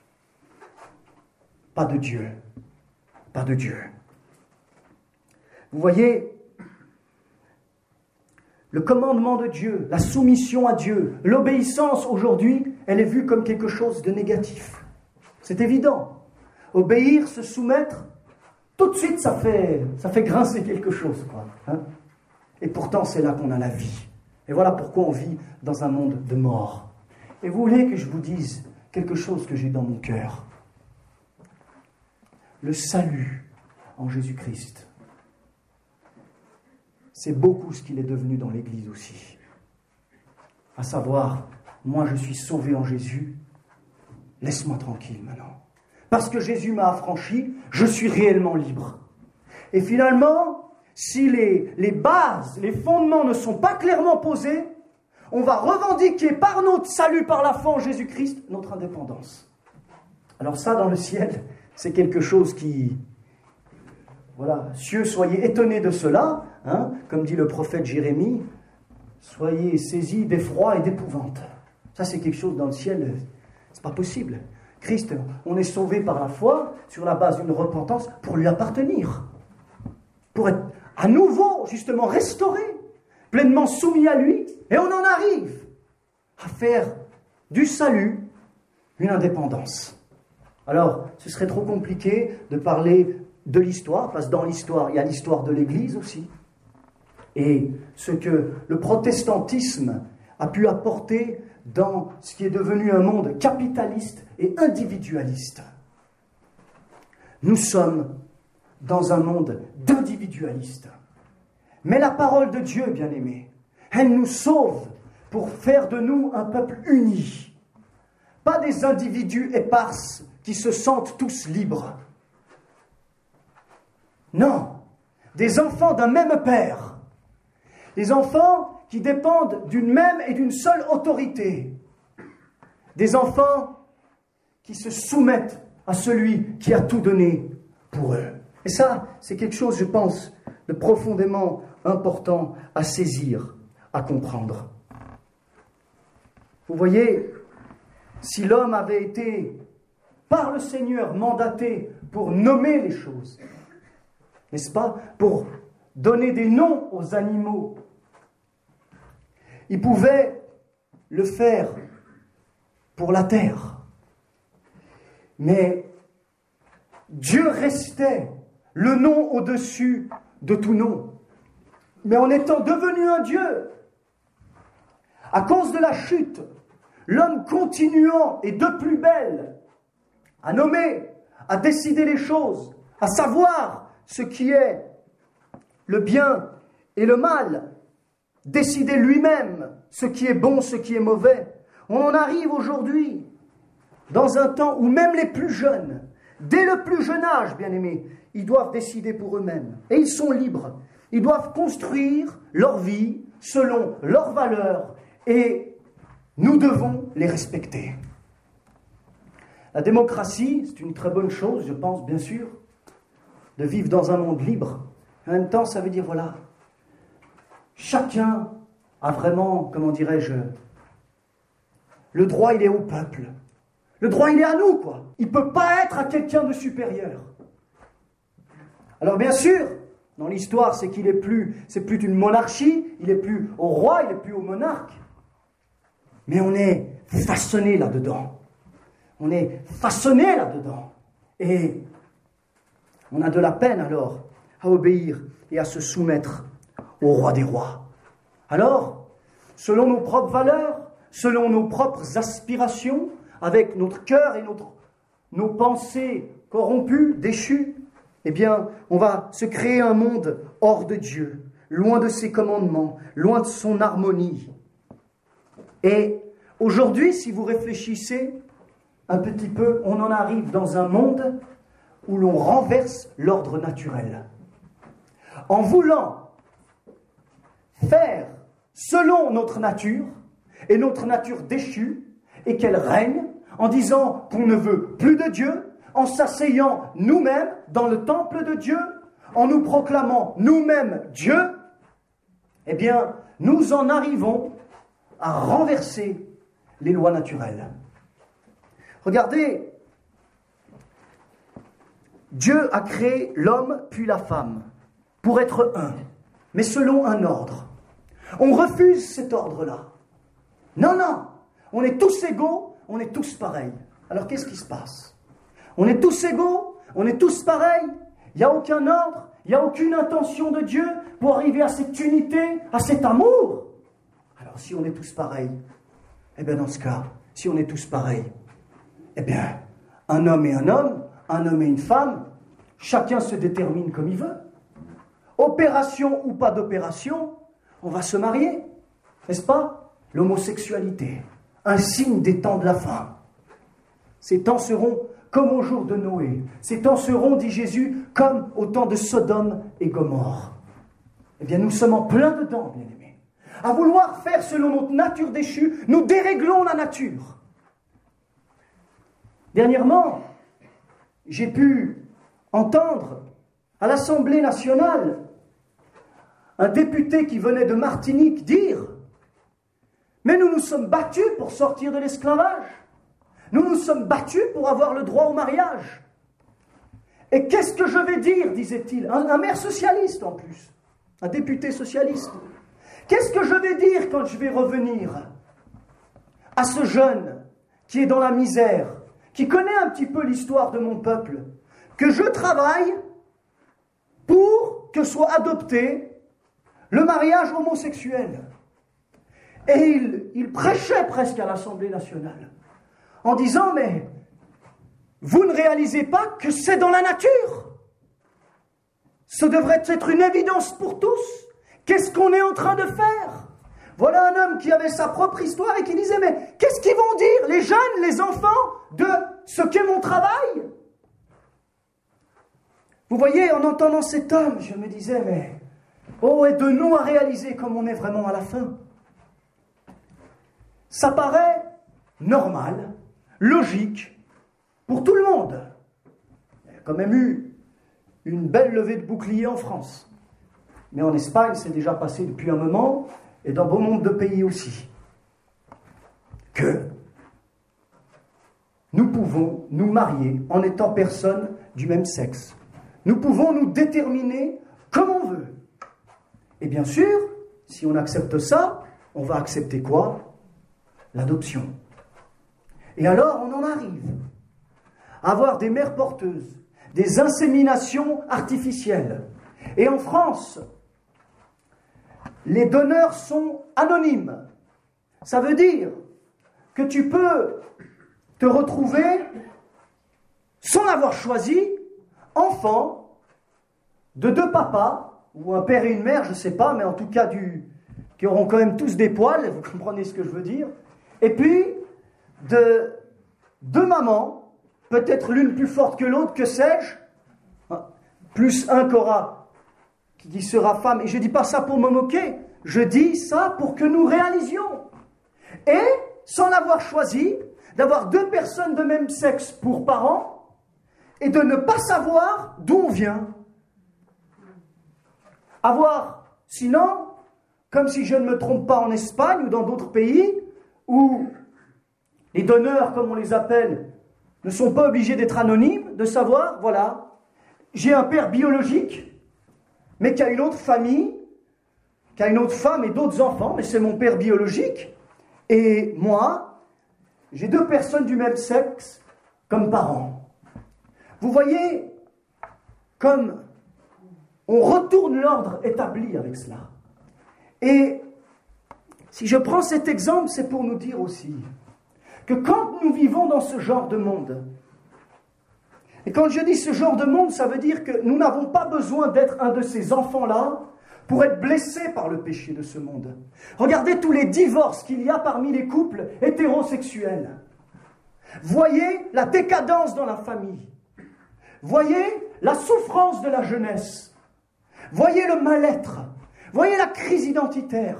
pas de Dieu, pas de Dieu. Vous voyez, le commandement de Dieu, la soumission à Dieu, l'obéissance aujourd'hui, elle est vue comme quelque chose de négatif. C'est évident. Obéir, se soumettre, tout de suite ça fait grincer quelque chose, quoi. Hein? Et pourtant c'est là qu'on a la vie. Et voilà pourquoi on vit dans un monde de mort. Et vous voulez que je vous dise quelque chose que j'ai dans mon cœur? Le salut en Jésus-Christ, c'est beaucoup ce qu'il est devenu dans l'Église aussi. À savoir, moi je suis sauvé en Jésus, laisse-moi tranquille maintenant. Parce que Jésus m'a affranchi, je suis réellement libre. Et finalement, si les bases, les fondements ne sont pas clairement posés, on va revendiquer par notre salut, par la foi en Jésus-Christ, notre indépendance. Alors ça, dans le ciel, c'est quelque chose qui... Voilà, cieux, soyez étonnés de cela, hein, comme dit le prophète Jérémie, soyez saisis d'effroi et d'épouvante. Ça, c'est quelque chose dans le ciel, c'est pas possible. Christ, on est sauvé par la foi, sur la base d'une repentance, pour lui appartenir. Pour être à nouveau, justement, restauré, pleinement soumis à lui. Et on en arrive à faire du salut une indépendance. Alors, ce serait trop compliqué de parler de l'histoire, parce que dans l'histoire, il y a l'histoire de l'Église aussi. Et ce que le protestantisme a pu apporter dans ce qui est devenu un monde capitaliste et individualiste. Nous sommes dans un monde d'individualistes. Mais la parole de Dieu, bien-aimés, elle nous sauve pour faire de nous un peuple uni. Pas des individus éparses qui se sentent tous libres. Non, des enfants d'un même père. Des enfants qui dépendent d'une même et d'une seule autorité. Des enfants qui se soumettent à celui qui a tout donné pour eux. Et ça, c'est quelque chose, je pense, de profondément important à saisir, à comprendre. Vous voyez, si l'homme avait été, par le Seigneur, mandaté pour nommer les choses, n'est-ce pas, pour donner des noms aux animaux, il pouvait le faire pour la terre. Mais Dieu restait le nom au-dessus de tout nom. Mais en étant devenu un Dieu, à cause de la chute, l'homme continuant et de plus belle à nommer, à décider les choses, à savoir ce qui est le bien et le mal, décider lui-même ce qui est bon, ce qui est mauvais. On en arrive aujourd'hui dans un temps où même les plus jeunes, dès le plus jeune âge, bien-aimés, ils doivent décider pour eux-mêmes. Et ils sont libres. Ils doivent construire leur vie selon leurs valeurs et nous devons les respecter. La démocratie, c'est une très bonne chose, je pense, bien sûr, de vivre dans un monde libre. En même temps, ça veut dire, voilà, chacun a vraiment, comment dirais-je, le droit, il est au peuple. Le droit, il est à nous, quoi. Il ne peut pas être à quelqu'un de supérieur. Alors, bien sûr, dans l'histoire, c'est qu'il est plus, c'est plus une monarchie, il n'est plus au roi, il n'est plus au monarque. Mais on est façonné là-dedans. On est façonné là-dedans. Et on a de la peine, alors, à obéir et à se soumettre au roi des rois. Alors, selon nos propres valeurs, selon nos propres aspirations, avec notre cœur et nos pensées corrompues, déchues, eh bien, on va se créer un monde hors de Dieu, loin de ses commandements, loin de son harmonie. Et aujourd'hui, si vous réfléchissez un petit peu, on en arrive dans un monde où l'on renverse l'ordre naturel. En voulant faire selon notre nature, et notre nature déchue, et qu'elle règne, en disant qu'on ne veut plus de Dieu, en s'asseyant nous-mêmes dans le temple de Dieu, en nous proclamant nous-mêmes Dieu, eh bien, nous en arrivons à renverser les lois naturelles. Regardez, Dieu a créé l'homme puis la femme pour être un, mais selon un ordre. On refuse cet ordre-là. Non, non, on est tous égaux, on est tous pareils. Alors qu'est-ce qui se passe? On est tous égaux, on est tous pareils, il n'y a aucun ordre, il n'y a aucune intention de Dieu pour arriver à cette unité, à cet amour. Alors si on est tous pareils, eh bien dans ce cas, si on est tous pareils, eh bien un homme et un homme, un homme et une femme, chacun se détermine comme il veut. Opération ou pas d'opération, on va se marier, n'est-ce pas? L'homosexualité, un signe des temps de la fin. Ces temps seront comme au jour de Noé. Ces temps seront, dit Jésus, comme au temps de Sodome et Gomorrhe. Eh bien, nous sommes en plein dedans, bien-aimés. À vouloir faire selon notre nature déchue, nous déréglons la nature. Dernièrement, j'ai pu entendre à l'Assemblée nationale un député qui venait de Martinique dire « Mais nous nous sommes battus pour sortir de l'esclavage. Nous nous sommes battus pour avoir le droit au mariage. Et qu'est-ce que je vais dire, disait-il, un maire socialiste en plus, un député socialiste. Qu'est-ce que je vais dire quand je vais revenir à ce jeune qui est dans la misère, qui connaît un petit peu l'histoire de mon peuple, que je travaille pour que soit adopté le mariage homosexuel. » Et il prêchait presque à l'Assemblée nationale, en disant, mais vous ne réalisez pas que c'est dans la nature. Ce devrait être une évidence pour tous. Qu'est-ce qu'on est en train de faire? Voilà un homme qui avait sa propre histoire et qui disait, mais qu'est-ce qu'ils vont dire, les jeunes, les enfants, de ce qu'est mon travail? Vous voyez, en entendant cet homme, je me disais, mais oh, aide-nous à réaliser comme on est vraiment à la fin. Ça paraît normal, logique, pour tout le monde. Il y a quand même eu une belle levée de boucliers en France. Mais en Espagne, c'est déjà passé depuis un moment, et dans bon nombre de pays aussi. Que nous pouvons nous marier en étant personnes du même sexe. Nous pouvons nous déterminer comme on veut. Et bien sûr, si on accepte ça, on va accepter quoi? L'adoption. Et alors, on en arrive à avoir des mères porteuses, des inséminations artificielles. Et en France, les donneurs sont anonymes. Ça veut dire que tu peux te retrouver, sans l'avoir choisi, enfant de deux papas, ou un père et une mère, je ne sais pas, mais en tout cas qui auront quand même tous des poils, vous comprenez ce que je veux dire. Et puis, de deux mamans, peut-être l'une plus forte que l'autre, que sais-je, plus un qui sera femme. Et je ne dis pas ça pour me moquer, je dis ça pour que nous réalisions. Et, sans l'avoir choisi, d'avoir deux personnes de même sexe pour parents, et de ne pas savoir d'où on vient. Avoir, sinon, comme si je ne me trompe pas en Espagne ou dans d'autres pays, où les donneurs, comme on les appelle, ne sont pas obligés d'être anonymes, de savoir, voilà, j'ai un père biologique, mais qui a une autre famille, qui a une autre femme et d'autres enfants, mais c'est mon père biologique, et moi, j'ai deux personnes du même sexe comme parents. Vous voyez, comme on retourne l'ordre établi avec cela. Et si je prends cet exemple, c'est pour nous dire aussi que quand nous vivons dans ce genre de monde, et quand je dis ce genre de monde, ça veut dire que nous n'avons pas besoin d'être un de ces enfants-là pour être blessés par le péché de ce monde. Regardez tous les divorces qu'il y a parmi les couples hétérosexuels. Voyez la décadence dans la famille. voyez la souffrance de la jeunesse. Voyez le mal-être. Voyez la crise identitaire.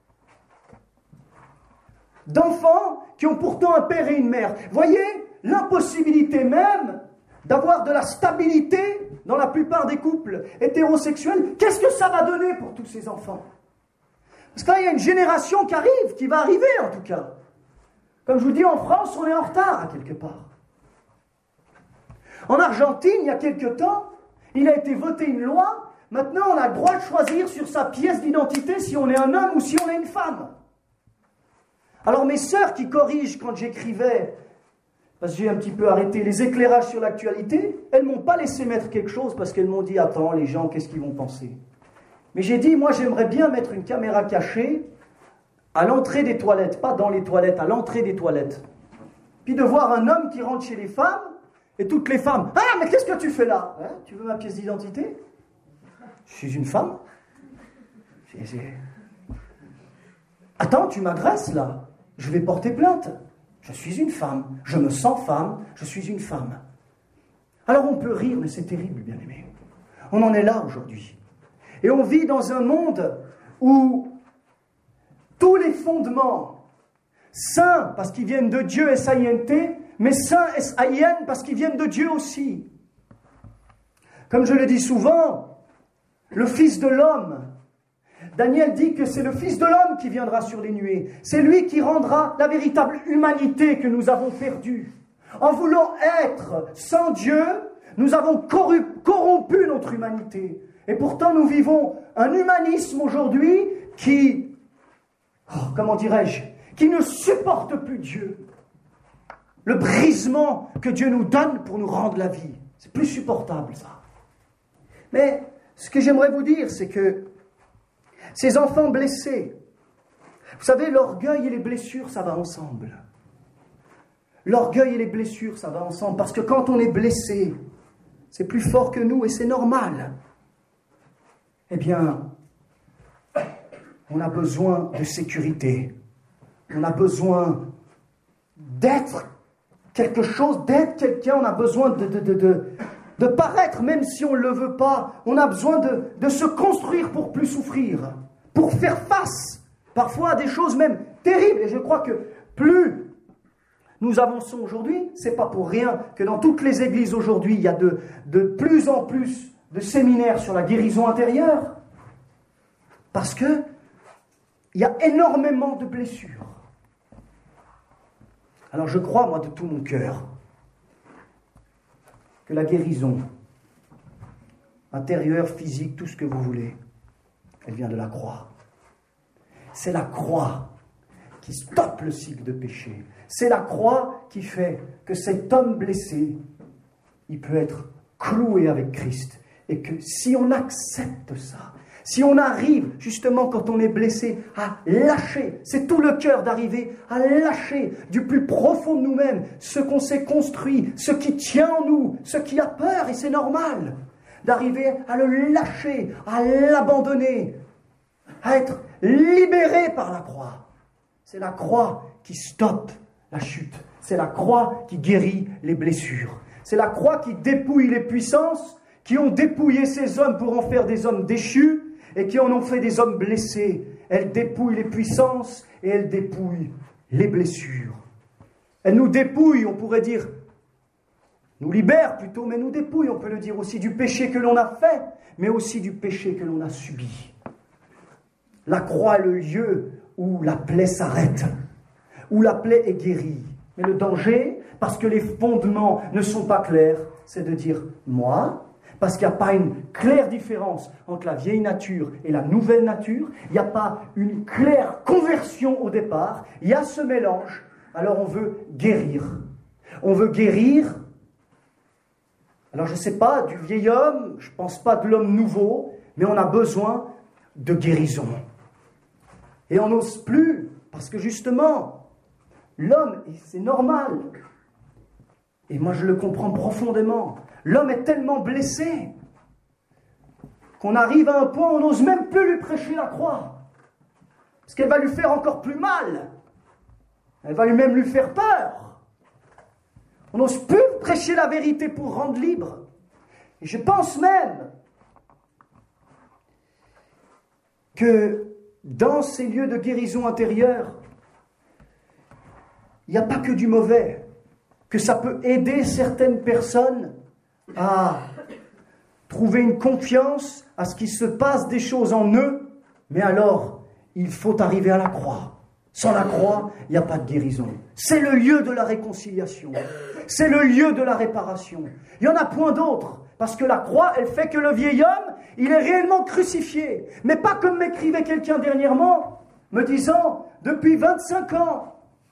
D'enfants qui ont pourtant un père et une mère. Voyez l'impossibilité même d'avoir de la stabilité dans la plupart des couples hétérosexuels. Qu'est-ce que ça va donner pour tous ces enfants? Parce qu'il y a une génération qui arrive, qui va arriver en tout cas. Comme je vous dis, en France, on est en retard à quelque part. En Argentine, il y a quelque temps, il a été voté une loi. Maintenant, on a le droit de choisir sur sa pièce d'identité si on est un homme ou si on est une femme. Alors mes sœurs qui corrigent quand j'écrivais, parce que j'ai un petit peu arrêté les éclairages sur l'actualité, elles ne m'ont pas laissé mettre quelque chose parce qu'elles m'ont dit « Attends, les gens, qu'est-ce qu'ils vont penser ?» Mais j'ai dit « Moi, j'aimerais bien mettre une caméra cachée à l'entrée des toilettes, pas dans les toilettes, à l'entrée des toilettes. Puis de voir un homme qui rentre chez les femmes, et toutes les femmes, « Ah, mais qu'est-ce que tu fais là hein? Tu veux ma pièce d'identité? Je suis une femme. Attends, tu m'agresses là. Je vais porter plainte. Je suis une femme. Je me sens femme. Je suis une femme. » Alors on peut rire, mais c'est terrible, bien-aimés. On en est là aujourd'hui. Et on vit dans un monde où tous les fondements, saints parce qu'ils viennent de Dieu, S-A-I-N-T, mais saints, S-A-I-N, parce qu'ils viennent de Dieu aussi. Comme je le dis souvent, le Fils de l'homme, Daniel dit que c'est le Fils de l'homme qui viendra sur les nuées. C'est lui qui rendra la véritable humanité que nous avons perdue. En voulant être sans Dieu, nous avons corrompu notre humanité. Et pourtant, nous vivons un humanisme aujourd'hui qui, comment dirais-je, qui ne supporte plus Dieu. Le brisement que Dieu nous donne pour nous rendre la vie. C'est plus supportable, ça. Mais ce que j'aimerais vous dire, c'est que ces enfants blessés, vous savez, l'orgueil et les blessures, ça va ensemble. L'orgueil et les blessures, ça va ensemble. Parce que quand on est blessé, c'est plus fort que nous et c'est normal. Eh bien, on a besoin de sécurité. On a besoin d'être quelque chose, d'être quelqu'un. On a besoin de paraître, même si on ne le veut pas. On a besoin de se construire pour plus souffrir, pour faire face parfois à des choses même terribles. Et je crois que plus nous avançons aujourd'hui, c'est pas pour rien que dans toutes les églises aujourd'hui, il y a de plus en plus de séminaires sur la guérison intérieure. Parce que il y a énormément de blessures. Alors je crois, moi, de tout mon cœur, que la guérison intérieure, physique, tout ce que vous voulez, elle vient de la croix. C'est la croix qui stoppe le cycle de péché. C'est la croix qui fait que cet homme blessé, il peut être cloué avec Christ. Et que si on accepte ça, si on arrive, justement, quand on est blessé, à lâcher, c'est tout le cœur d'arriver à lâcher du plus profond de nous-mêmes ce qu'on s'est construit, ce qui tient en nous, ce qui a peur, et c'est normal, d'arriver à le lâcher, à l'abandonner, à être libéré par la croix. C'est la croix qui stoppe la chute. C'est la croix qui guérit les blessures. C'est la croix qui dépouille les puissances qui ont dépouillé ces hommes pour en faire des hommes déchus et qui en ont fait des hommes blessés. Elle dépouille les puissances et elle dépouille les blessures. Elle nous dépouille, on pourrait dire, nous libère plutôt, mais nous dépouille, on peut le dire aussi, du péché que l'on a fait, mais aussi du péché que l'on a subi. La croix est le lieu où la plaie s'arrête, où la plaie est guérie. Mais le danger, parce que les fondements ne sont pas clairs, c'est de dire « moi », parce qu'il n'y a pas une claire différence entre la vieille nature et la nouvelle nature, il n'y a pas une claire conversion au départ, il y a ce mélange, alors on veut guérir. On veut guérir, alors je ne sais pas, du vieil homme, je ne pense pas de l'homme nouveau, mais on a besoin de guérison. Et on n'ose plus, parce que justement, l'homme, c'est normal, et moi je le comprends profondément, l'homme est tellement blessé qu'on arrive à un point où on n'ose même plus lui prêcher la croix. Parce qu'elle va lui faire encore plus mal. Elle va même lui faire peur. On n'ose plus prêcher la vérité pour rendre libre. Et je pense même que dans ces lieux de guérison intérieure, il n'y a pas que du mauvais, que ça peut aider certaines personnes à trouver une confiance à ce qu'il se passe des choses en eux, mais alors il faut arriver à la croix. Sans la croix, il n'y a pas de guérison. C'est le lieu de la réconciliation. C'est le lieu de la réparation. Il n'y en a point d'autre. Parce que la croix, elle fait que le vieil homme, il est réellement crucifié. Mais pas comme m'écrivait quelqu'un dernièrement, me disant, depuis 25 ans,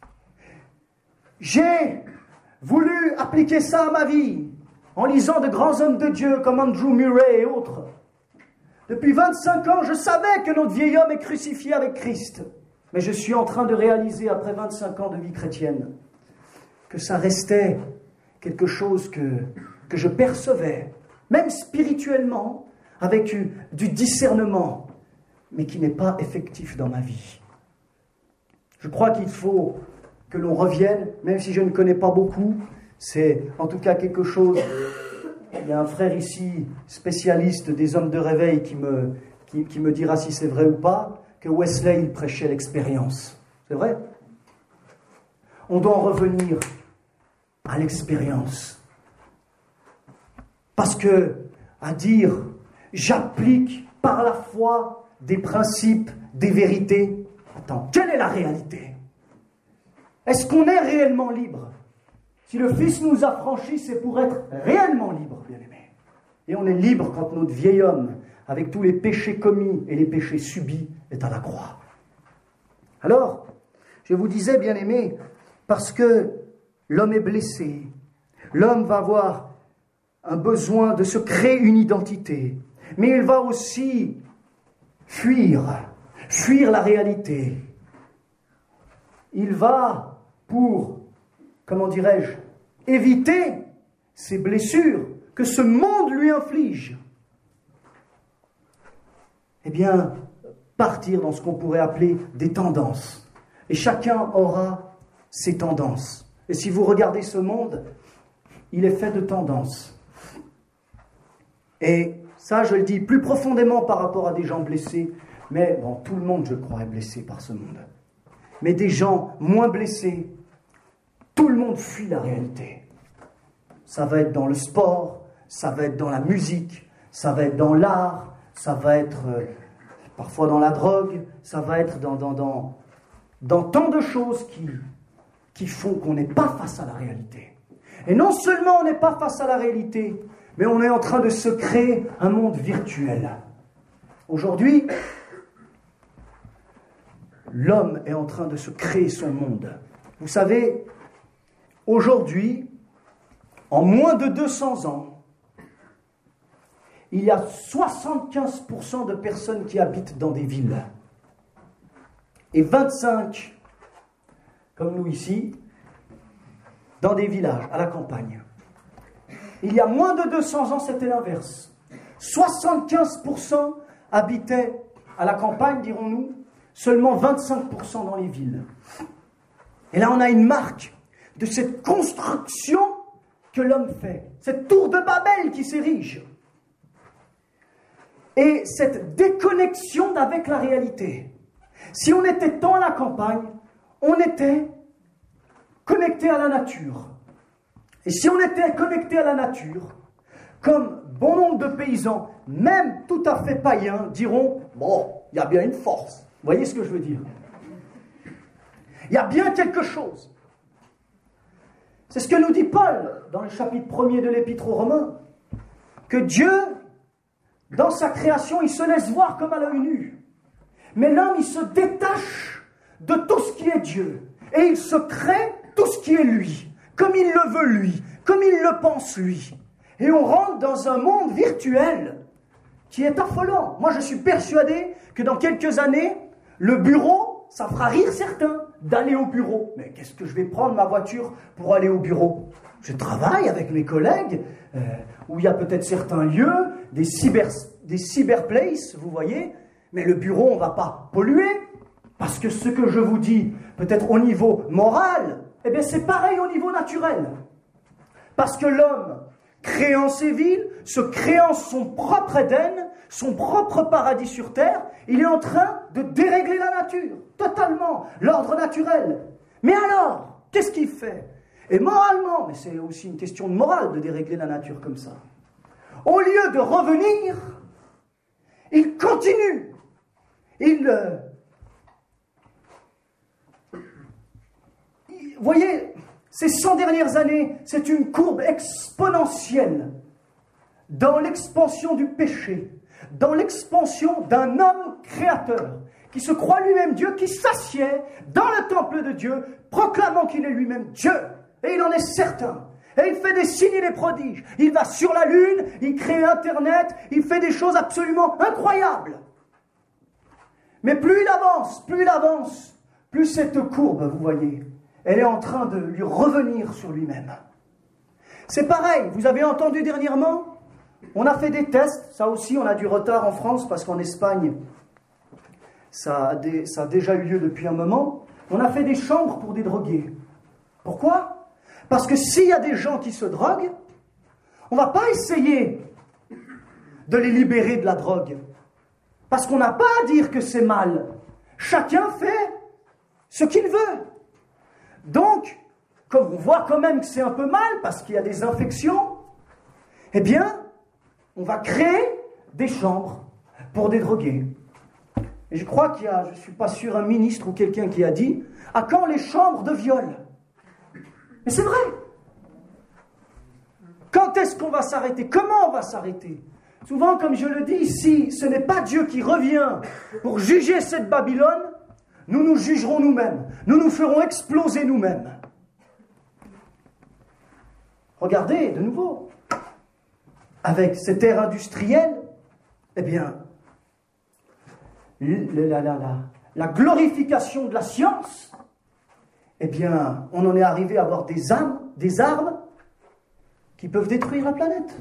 j'ai voulu appliquer ça à ma vie, en lisant de grands hommes de Dieu comme Andrew Murray et autres. Depuis 25 ans, je savais que notre vieil homme est crucifié avec Christ. Mais je suis en train de réaliser, après 25 ans de vie chrétienne, que ça restait quelque chose que je percevais, même spirituellement, avec du discernement, mais qui n'est pas effectif dans ma vie. Je crois qu'il faut que l'on revienne, même si je ne connais pas beaucoup, c'est en tout cas quelque chose. Il y a un frère ici, spécialiste des hommes de réveil, qui me dira si c'est vrai ou pas, que Wesley, il prêchait l'expérience. C'est vrai? On doit en revenir à l'expérience. Parce que, à dire, j'applique par la foi des principes, des vérités. Attends, quelle est la réalité? Est-ce qu'on est réellement libre? Si le Fils nous a franchis, c'est pour être réellement libre, bien-aimés. Et on est libre quand notre vieil homme, avec tous les péchés commis et les péchés subis, est à la croix. Alors, je vous disais, bien-aimés, parce que l'homme est blessé, l'homme va avoir un besoin de se créer une identité, mais il va aussi fuir la réalité. Il va, pour, comment dirais-je, éviter ces blessures que ce monde lui inflige, eh bien, partir dans ce qu'on pourrait appeler des tendances. Et chacun aura ses tendances. Et si vous regardez ce monde, il est fait de tendances. Et ça, je le dis plus profondément par rapport à des gens blessés, mais bon, tout le monde, je crois, est blessé par ce monde. Mais des gens moins blessés, tout le monde fuit la réalité. Ça va être dans le sport, ça va être dans la musique, ça va être dans l'art, ça va être parfois dans la drogue, ça va être dans tant de choses qui font qu'on n'est pas face à la réalité. Et non seulement on n'est pas face à la réalité, mais on est en train de se créer un monde virtuel. Aujourd'hui, l'homme est en train de se créer son monde. Vous savez, aujourd'hui, en moins de 200 ans, il y a 75% de personnes qui habitent dans des villes. Et 25%, comme nous ici, dans des villages, à la campagne. Il y a moins de 200 ans, c'était l'inverse. 75% habitaient à la campagne, dirons-nous, seulement 25% dans les villes. Et là, on a une marque de cette construction que l'homme fait, cette tour de Babel qui s'érige. Et cette déconnexion avec la réalité. Si on était tant à la campagne, on était connecté à la nature. Et si on était connecté à la nature, comme bon nombre de paysans, même tout à fait païens, diront « Bon, il y a bien une force. » Vous voyez ce que je veux dire? Il y a bien quelque chose. C'est ce que nous dit Paul dans le chapitre 1er de l'Épître aux Romains, que Dieu, dans sa création, il se laisse voir comme à l'œil nu. Mais l'homme, il se détache de tout ce qui est Dieu. Et il se crée tout ce qui est lui, comme il le veut lui, comme il le pense lui. Et on rentre dans un monde virtuel qui est affolant. Moi, je suis persuadé que dans quelques années, le bureau, ça fera rire certains d'aller au bureau. Mais qu'est-ce que je vais prendre ma voiture pour aller au bureau? Je travaille avec mes collègues, où il y a peut-être certains lieux, des cyberplaces, vous voyez, mais le bureau, on ne va pas polluer, parce que ce que je vous dis, peut-être au niveau moral, eh bien c'est pareil au niveau naturel. Parce que l'homme, créant ses villes, se créant son propre Éden, son propre paradis sur terre. Il est en train de dérégler la nature, totalement, l'ordre naturel. Mais alors, qu'est-ce qu'il fait? Et moralement, mais c'est aussi une question de morale de dérégler la nature comme ça. Au lieu de revenir, il continue. Vous voyez, ces 100 dernières années, c'est une courbe exponentielle dans l'expansion du péché, dans l'expansion d'un homme créateur qui se croit lui-même Dieu, qui s'assied dans le temple de Dieu, proclamant qu'il est lui-même Dieu. Et il en est certain. Et il fait des signes et des prodiges. Il va sur la lune, il crée Internet, il fait des choses absolument incroyables. Mais plus il avance, plus cette courbe, vous voyez, elle est en train de lui revenir sur lui-même. C'est pareil, vous avez entendu dernièrement, on a fait des tests, ça aussi on a du retard en France parce qu'en Espagne, ça a déjà eu lieu depuis un moment. On a fait des chambres pour des drogués. Pourquoi? Parce que s'il y a des gens qui se droguent, on ne va pas essayer de les libérer de la drogue. Parce qu'on n'a pas à dire que c'est mal. Chacun fait ce qu'il veut. Donc, comme on voit quand même que c'est un peu mal, parce qu'il y a des infections, eh bien, on va créer des chambres pour des drogués. Et je crois qu'il y a, je ne suis pas sûr, un ministre ou quelqu'un qui a dit, à quand les chambres de viol? Mais c'est vrai. Quand est-ce qu'on va s'arrêter? Comment on va s'arrêter? Souvent, comme je le dis, si ce n'est pas Dieu qui revient pour juger cette Babylone, nous nous jugerons nous-mêmes. Nous nous ferons exploser nous-mêmes. Regardez, de nouveau, avec cette ère industrielle, eh bien, la glorification de la science, eh bien, on en est arrivé à avoir des armes qui peuvent détruire la planète.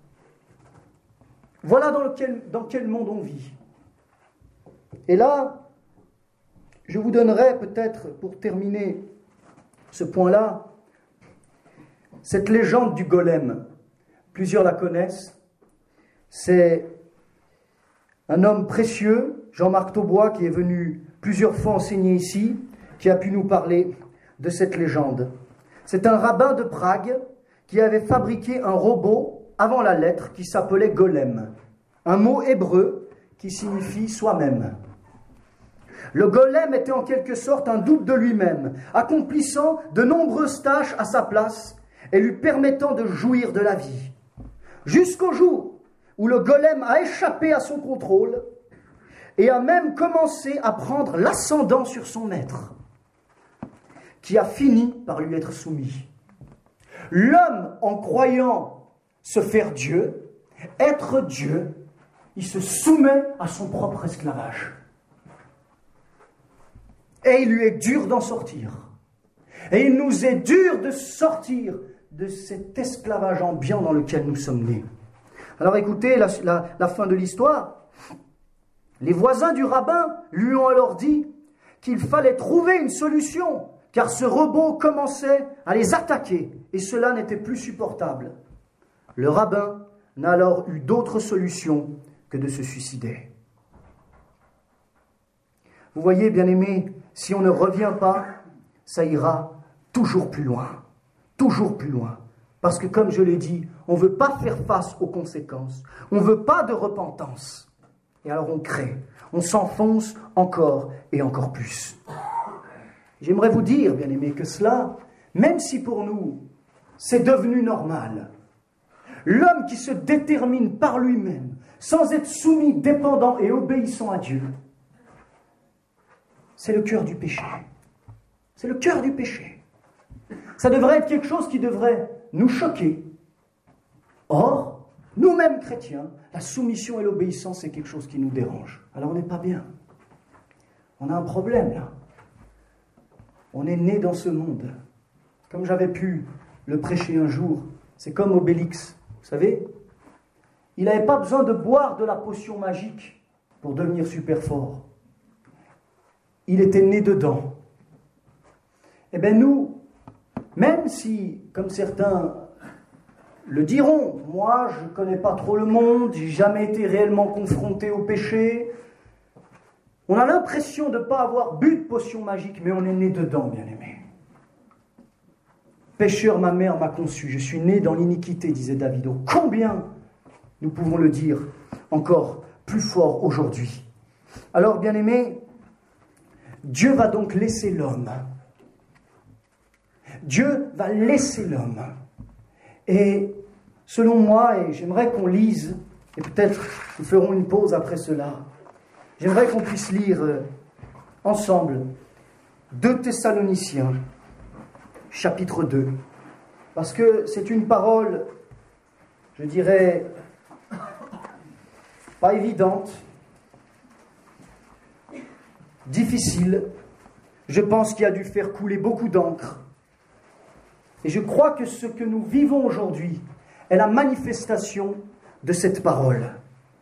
Voilà dans quel monde on vit. Et là, je vous donnerai peut-être, pour terminer ce point-là, cette légende du golem. Plusieurs la connaissent. C'est un homme précieux, Jean-Marc Taubois, qui est venu plusieurs fois enseigner ici, qui a pu nous parler de cette légende. C'est un rabbin de Prague qui avait fabriqué un robot avant la lettre qui s'appelait golem, un mot hébreu qui signifie soi-même. Le golem était en quelque sorte un double de lui-même, accomplissant de nombreuses tâches à sa place et lui permettant de jouir de la vie. Jusqu'au jour où le golem a échappé à son contrôle et a même commencé à prendre l'ascendant sur son maître, qui a fini par lui être soumis. L'homme, en croyant se faire Dieu, être Dieu, il se soumet à son propre esclavage. Et il lui est dur d'en sortir. Et il nous est dur de sortir de cet esclavage ambiant dans lequel nous sommes nés. Alors écoutez la fin de l'histoire. Les voisins du rabbin lui ont alors dit qu'il fallait trouver une solution, car ce robot commençait à les attaquer, et cela n'était plus supportable. Le rabbin n'a alors eu d'autre solution que de se suicider. Vous voyez, bien-aimés, si on ne revient pas, ça ira toujours plus loin. Toujours plus loin. Parce que, comme je l'ai dit, on ne veut pas faire face aux conséquences. On ne veut pas de repentance. Et alors on crée. On s'enfonce encore et encore plus. J'aimerais vous dire, bien-aimés, que cela, même si pour nous, c'est devenu normal, l'homme qui se détermine par lui-même, sans être soumis, dépendant et obéissant à Dieu, c'est le cœur du péché. C'est le cœur du péché. Ça devrait être quelque chose qui devrait nous choquer. Or, nous-mêmes chrétiens, la soumission et l'obéissance, c'est quelque chose qui nous dérange. Alors on n'est pas bien. On a un problème là. On est né dans ce monde. Comme j'avais pu le prêcher un jour, c'est comme Obélix. Vous savez, il n'avait pas besoin de boire de la potion magique pour devenir super fort. Il était né dedans. Eh bien nous, même si, comme certains le diront. Moi, je ne connais pas trop le monde, j'ai jamais été réellement confronté au péché. On a l'impression de ne pas avoir bu de potion magique, mais on est né dedans, bien-aimé. Pécheur, ma mère m'a conçu, je suis né dans l'iniquité, disait David. Oh, combien nous pouvons le dire encore plus fort aujourd'hui. Alors, bien-aimé, Dieu va donc laisser l'homme. Dieu va laisser l'homme. Et selon moi, et j'aimerais qu'on lise, et peut-être nous ferons une pause après cela, j'aimerais qu'on puisse lire ensemble 2 Thessaloniciens, chapitre 2. Parce que c'est une parole, je dirais, pas évidente, difficile. Je pense qu'il a dû faire couler beaucoup d'encre. Et je crois que ce que nous vivons aujourd'hui est la manifestation de cette parole.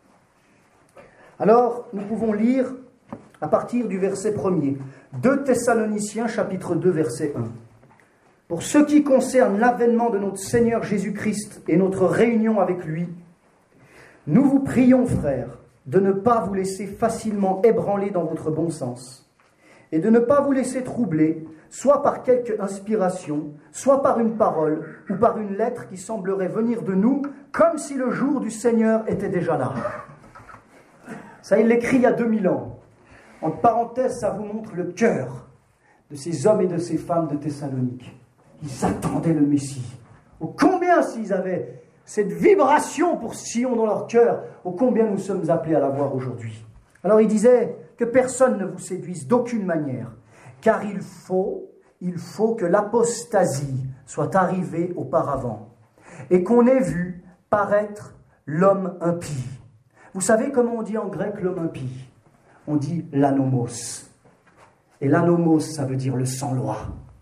Alors, nous pouvons lire à partir du verset 1er. 2 Thessaloniciens, chapitre 2, verset 1. Pour ce qui concerne l'avènement de notre Seigneur Jésus-Christ et notre réunion avec lui, nous vous prions, frères, de ne pas vous laisser facilement ébranler dans votre bon sens, et de ne pas vous laisser troubler, soit par quelque inspiration, soit par une parole, ou par une lettre qui semblerait venir de nous, comme si le jour du Seigneur était déjà là. Ça, il l'écrit il y a 2000 ans. En parenthèse, ça vous montre le cœur de ces hommes et de ces femmes de Thessalonique. Ils attendaient le Messie. Ô combien s'ils avaient cette vibration pour Sion dans leur cœur, ô combien nous sommes appelés à la voir aujourd'hui. Alors il disait que personne ne vous séduise d'aucune manière, car il faut que l'apostasie soit arrivée auparavant, et qu'on ait vu paraître l'homme impie. Vous savez comment on dit en grec l'homme impie? On dit l'anomos. Et l'anomos, ça veut dire le sans-loi.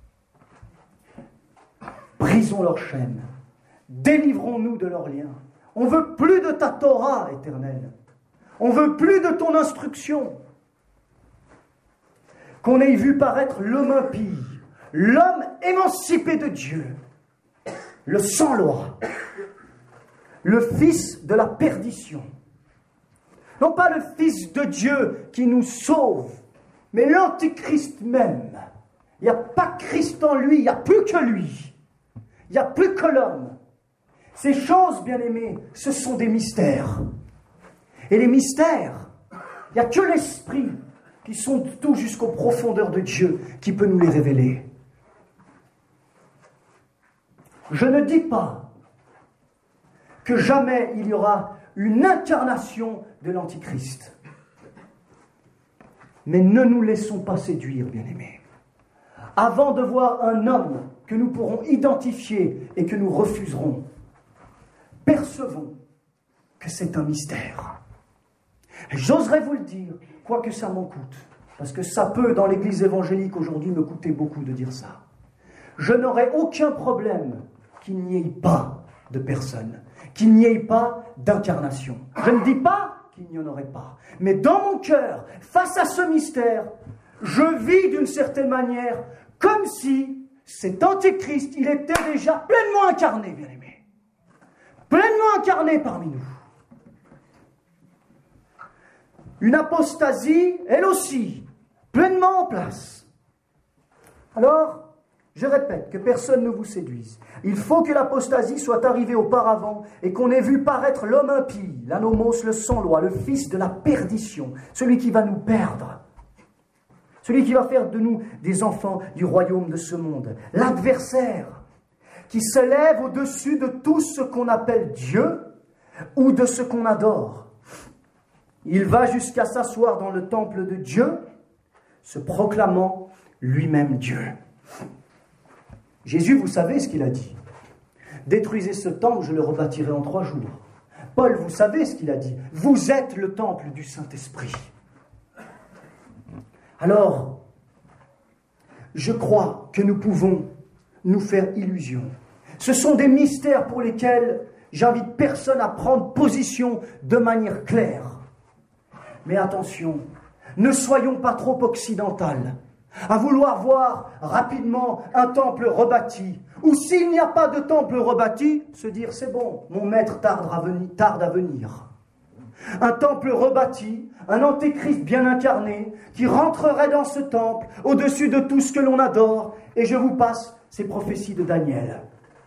Brisons leurs chaînes. Délivrons-nous de leurs liens. On ne veut plus de ta Torah éternelle. On ne veut plus de ton instruction. Qu'on ait vu paraître l'homme impie, l'homme émancipé de Dieu, le sans-loi, le fils de la perdition. Non pas le fils de Dieu qui nous sauve, mais l'antichrist même. Il n'y a pas Christ en lui, il n'y a plus que lui. Il n'y a plus que l'homme. Ces choses, bien-aimés, ce sont des mystères. Et les mystères, il n'y a que l'Esprit qui sont tout jusqu'aux profondeurs de Dieu qui peut nous les révéler. Je ne dis pas que jamais il y aura une incarnation de l'Antichrist. Mais ne nous laissons pas séduire, bien-aimés. Avant de voir un homme que nous pourrons identifier et que nous refuserons, percevons que c'est un mystère. J'oserais vous le dire, quoique ça m'en coûte, parce que ça peut, dans l'église évangélique aujourd'hui, me coûter beaucoup de dire ça. Je n'aurais aucun problème qu'il n'y ait pas de personne, qu'il n'y ait pas d'incarnation. Je ne dis pas qu'il n'y en aurait pas, mais dans mon cœur, face à ce mystère, je vis d'une certaine manière comme si cet antéchrist, il était déjà pleinement incarné, bien-aimé. Pleinement incarné parmi nous. Une apostasie, elle aussi, pleinement en place. Alors, je répète, que personne ne vous séduise. Il faut que l'apostasie soit arrivée auparavant et qu'on ait vu paraître l'homme impie, l'anomos, le sans-loi, le fils de la perdition, celui qui va nous perdre, celui qui va faire de nous des enfants du royaume de ce monde, l'adversaire qui s'élève au-dessus de tout ce qu'on appelle Dieu ou de ce qu'on adore. Il va jusqu'à s'asseoir dans le temple de Dieu, se proclamant lui-même Dieu. Jésus, vous savez ce qu'il a dit. Détruisez ce temple, je le rebâtirai en 3 jours. Paul, vous savez ce qu'il a dit. Vous êtes le temple du Saint-Esprit. Alors, je crois que nous pouvons nous faire illusion. Ce sont des mystères pour lesquels j'invite personne à prendre position de manière claire. Mais attention, ne soyons pas trop occidentales, à vouloir voir rapidement un temple rebâti, Ou s'il n'y a pas de temple rebâti, se dire c'est bon, mon maître tarde à venir. Un temple rebâti, un antéchrist bien incarné, qui rentrerait dans ce temple, au-dessus de tout ce que l'on adore, et je vous passe ces prophéties de Daniel.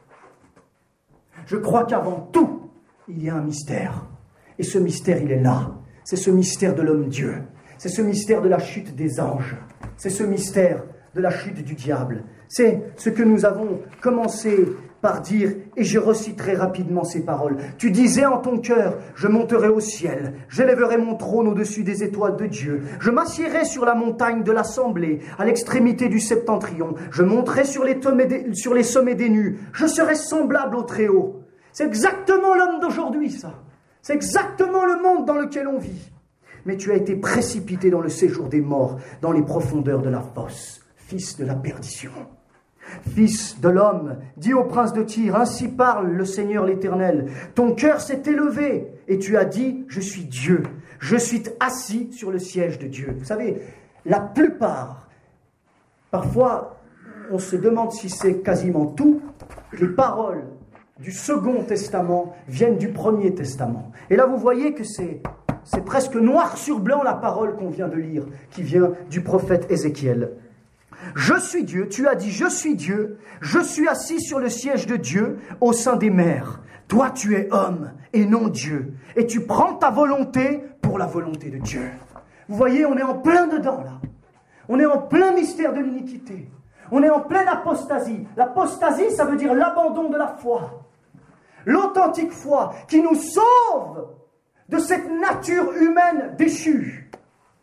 Je crois qu'avant tout, il y a un mystère. Et ce mystère, il est là. C'est ce mystère de l'homme-dieu. C'est ce mystère de la chute des anges. C'est ce mystère de la chute du diable. C'est ce que nous avons commencé par dire, et je reciterai rapidement ces paroles. Tu disais en ton cœur, je monterai au ciel, j'élèverai mon trône au-dessus des étoiles de Dieu, je m'assiérai sur la montagne de l'assemblée, à l'extrémité du septentrion, je monterai sur les sommets des nus, je serai semblable au Très-Haut. C'est exactement l'homme d'aujourd'hui, ça. C'est exactement le monde dans lequel on vit. Mais tu as été précipité dans le séjour des morts, dans les profondeurs de la fosse, fils de la perdition. Fils de l'homme, dis au prince de Tyr, ainsi parle le Seigneur l'Éternel. Ton cœur s'est élevé et tu as dit, je suis Dieu. Je suis assis sur le siège de Dieu. Vous savez, la plupart, parfois, on se demande si c'est quasiment tout, les paroles du Second Testament viennent du Premier Testament. Et là, vous voyez que c'est presque noir sur blanc la parole qu'on vient de lire, qui vient du prophète Ézéchiel. Je suis Dieu, tu as dit, je suis Dieu, je suis assis sur le siège de Dieu au sein des mers. Toi, tu es homme et non Dieu, et tu prends ta volonté pour la volonté de Dieu. Vous voyez, on est en plein dedans, là. On est en plein mystère de l'iniquité. On est en pleine apostasie. L'apostasie, ça veut dire l'abandon de la foi. L'authentique foi qui nous sauve de cette nature humaine déchue.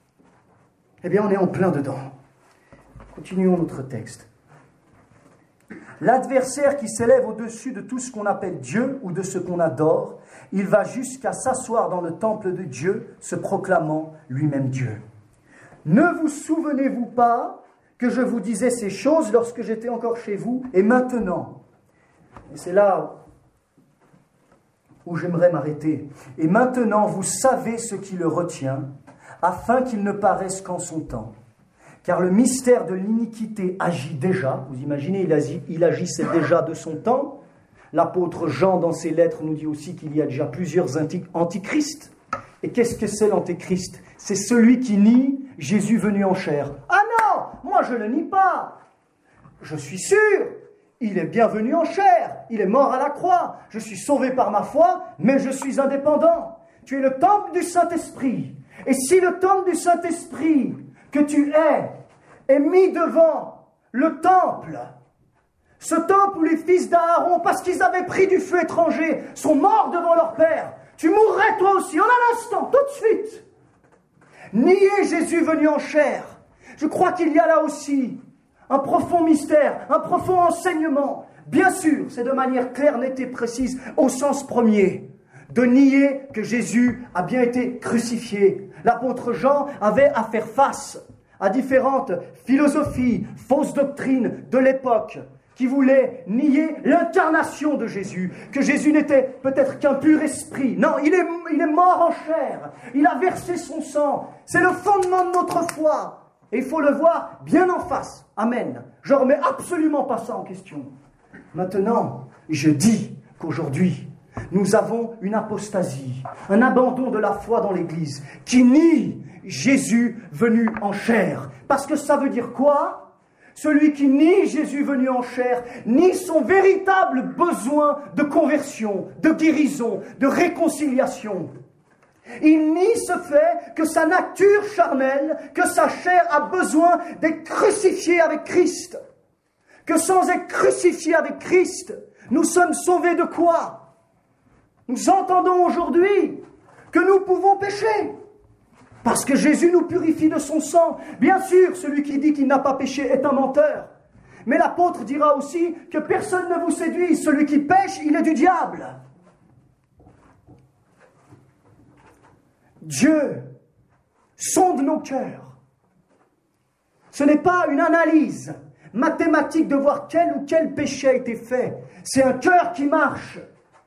Eh bien, on est en plein dedans. Continuons notre texte. L'adversaire qui s'élève au-dessus de tout ce qu'on appelle Dieu ou de ce qu'on adore, il va jusqu'à s'asseoir dans le temple de Dieu, se proclamant lui-même Dieu. Ne vous souvenez-vous pas que je vous disais ces choses lorsque j'étais encore chez vous, et maintenant, et c'est là où j'aimerais m'arrêter, et maintenant vous savez ce qui le retient, afin qu'il ne paraisse qu'en son temps. Car le mystère de l'iniquité agit déjà. Vous imaginez, il agissait déjà de son temps. L'apôtre Jean, dans ses lettres, nous dit aussi qu'il y a déjà plusieurs antichrists. Et qu'est-ce que c'est l'antéchrist? C'est celui qui nie Jésus venu en chair. Ah non, moi je ne le nie pas. Je suis sûr, il est bien venu en chair. Il est mort à la croix. Je suis sauvé par ma foi, mais je suis indépendant. Tu es le temple du Saint-Esprit. Et si le temple du Saint-Esprit que tu est mis devant le temple, ce temple où les fils d'Aaron, parce qu'ils avaient pris du feu étranger, sont morts devant leur père, tu mourrais toi aussi, en un instant, tout de suite. Nier Jésus venu en chair. Je crois qu'il y a là aussi un profond mystère, un profond enseignement. Bien sûr, c'est de manière claire, nette et précise, au sens premier, de nier que Jésus a bien été crucifié. L'apôtre Jean avait à faire face à différentes philosophies, fausses doctrines de l'époque qui voulaient nier l'incarnation de Jésus, que Jésus n'était peut-être qu'un pur esprit. Non, il est mort en chair, il a versé son sang. C'est le fondement de notre foi. Et il faut le voir bien en face. Amen. Je ne remets absolument pas ça en question. Maintenant, je dis qu'aujourd'hui, nous avons une apostasie, un abandon de la foi dans l'Église qui nie Jésus venu en chair. Parce que ça veut dire quoi? Celui qui nie Jésus venu en chair nie son véritable besoin de conversion, de guérison, de réconciliation. Il nie ce fait que sa nature charnelle, que sa chair a besoin d'être crucifiée avec Christ. Que sans être crucifié avec Christ, nous sommes sauvés de quoi? Nous entendons aujourd'hui que nous pouvons pécher. Parce que Jésus nous purifie de son sang. Bien sûr, celui qui dit qu'il n'a pas péché est un menteur. Mais l'apôtre dira aussi que personne ne vous séduise. Celui qui pêche, il est du diable. Dieu sonde nos cœurs. Ce n'est pas une analyse mathématique de voir quel ou quel péché a été fait. C'est un cœur qui marche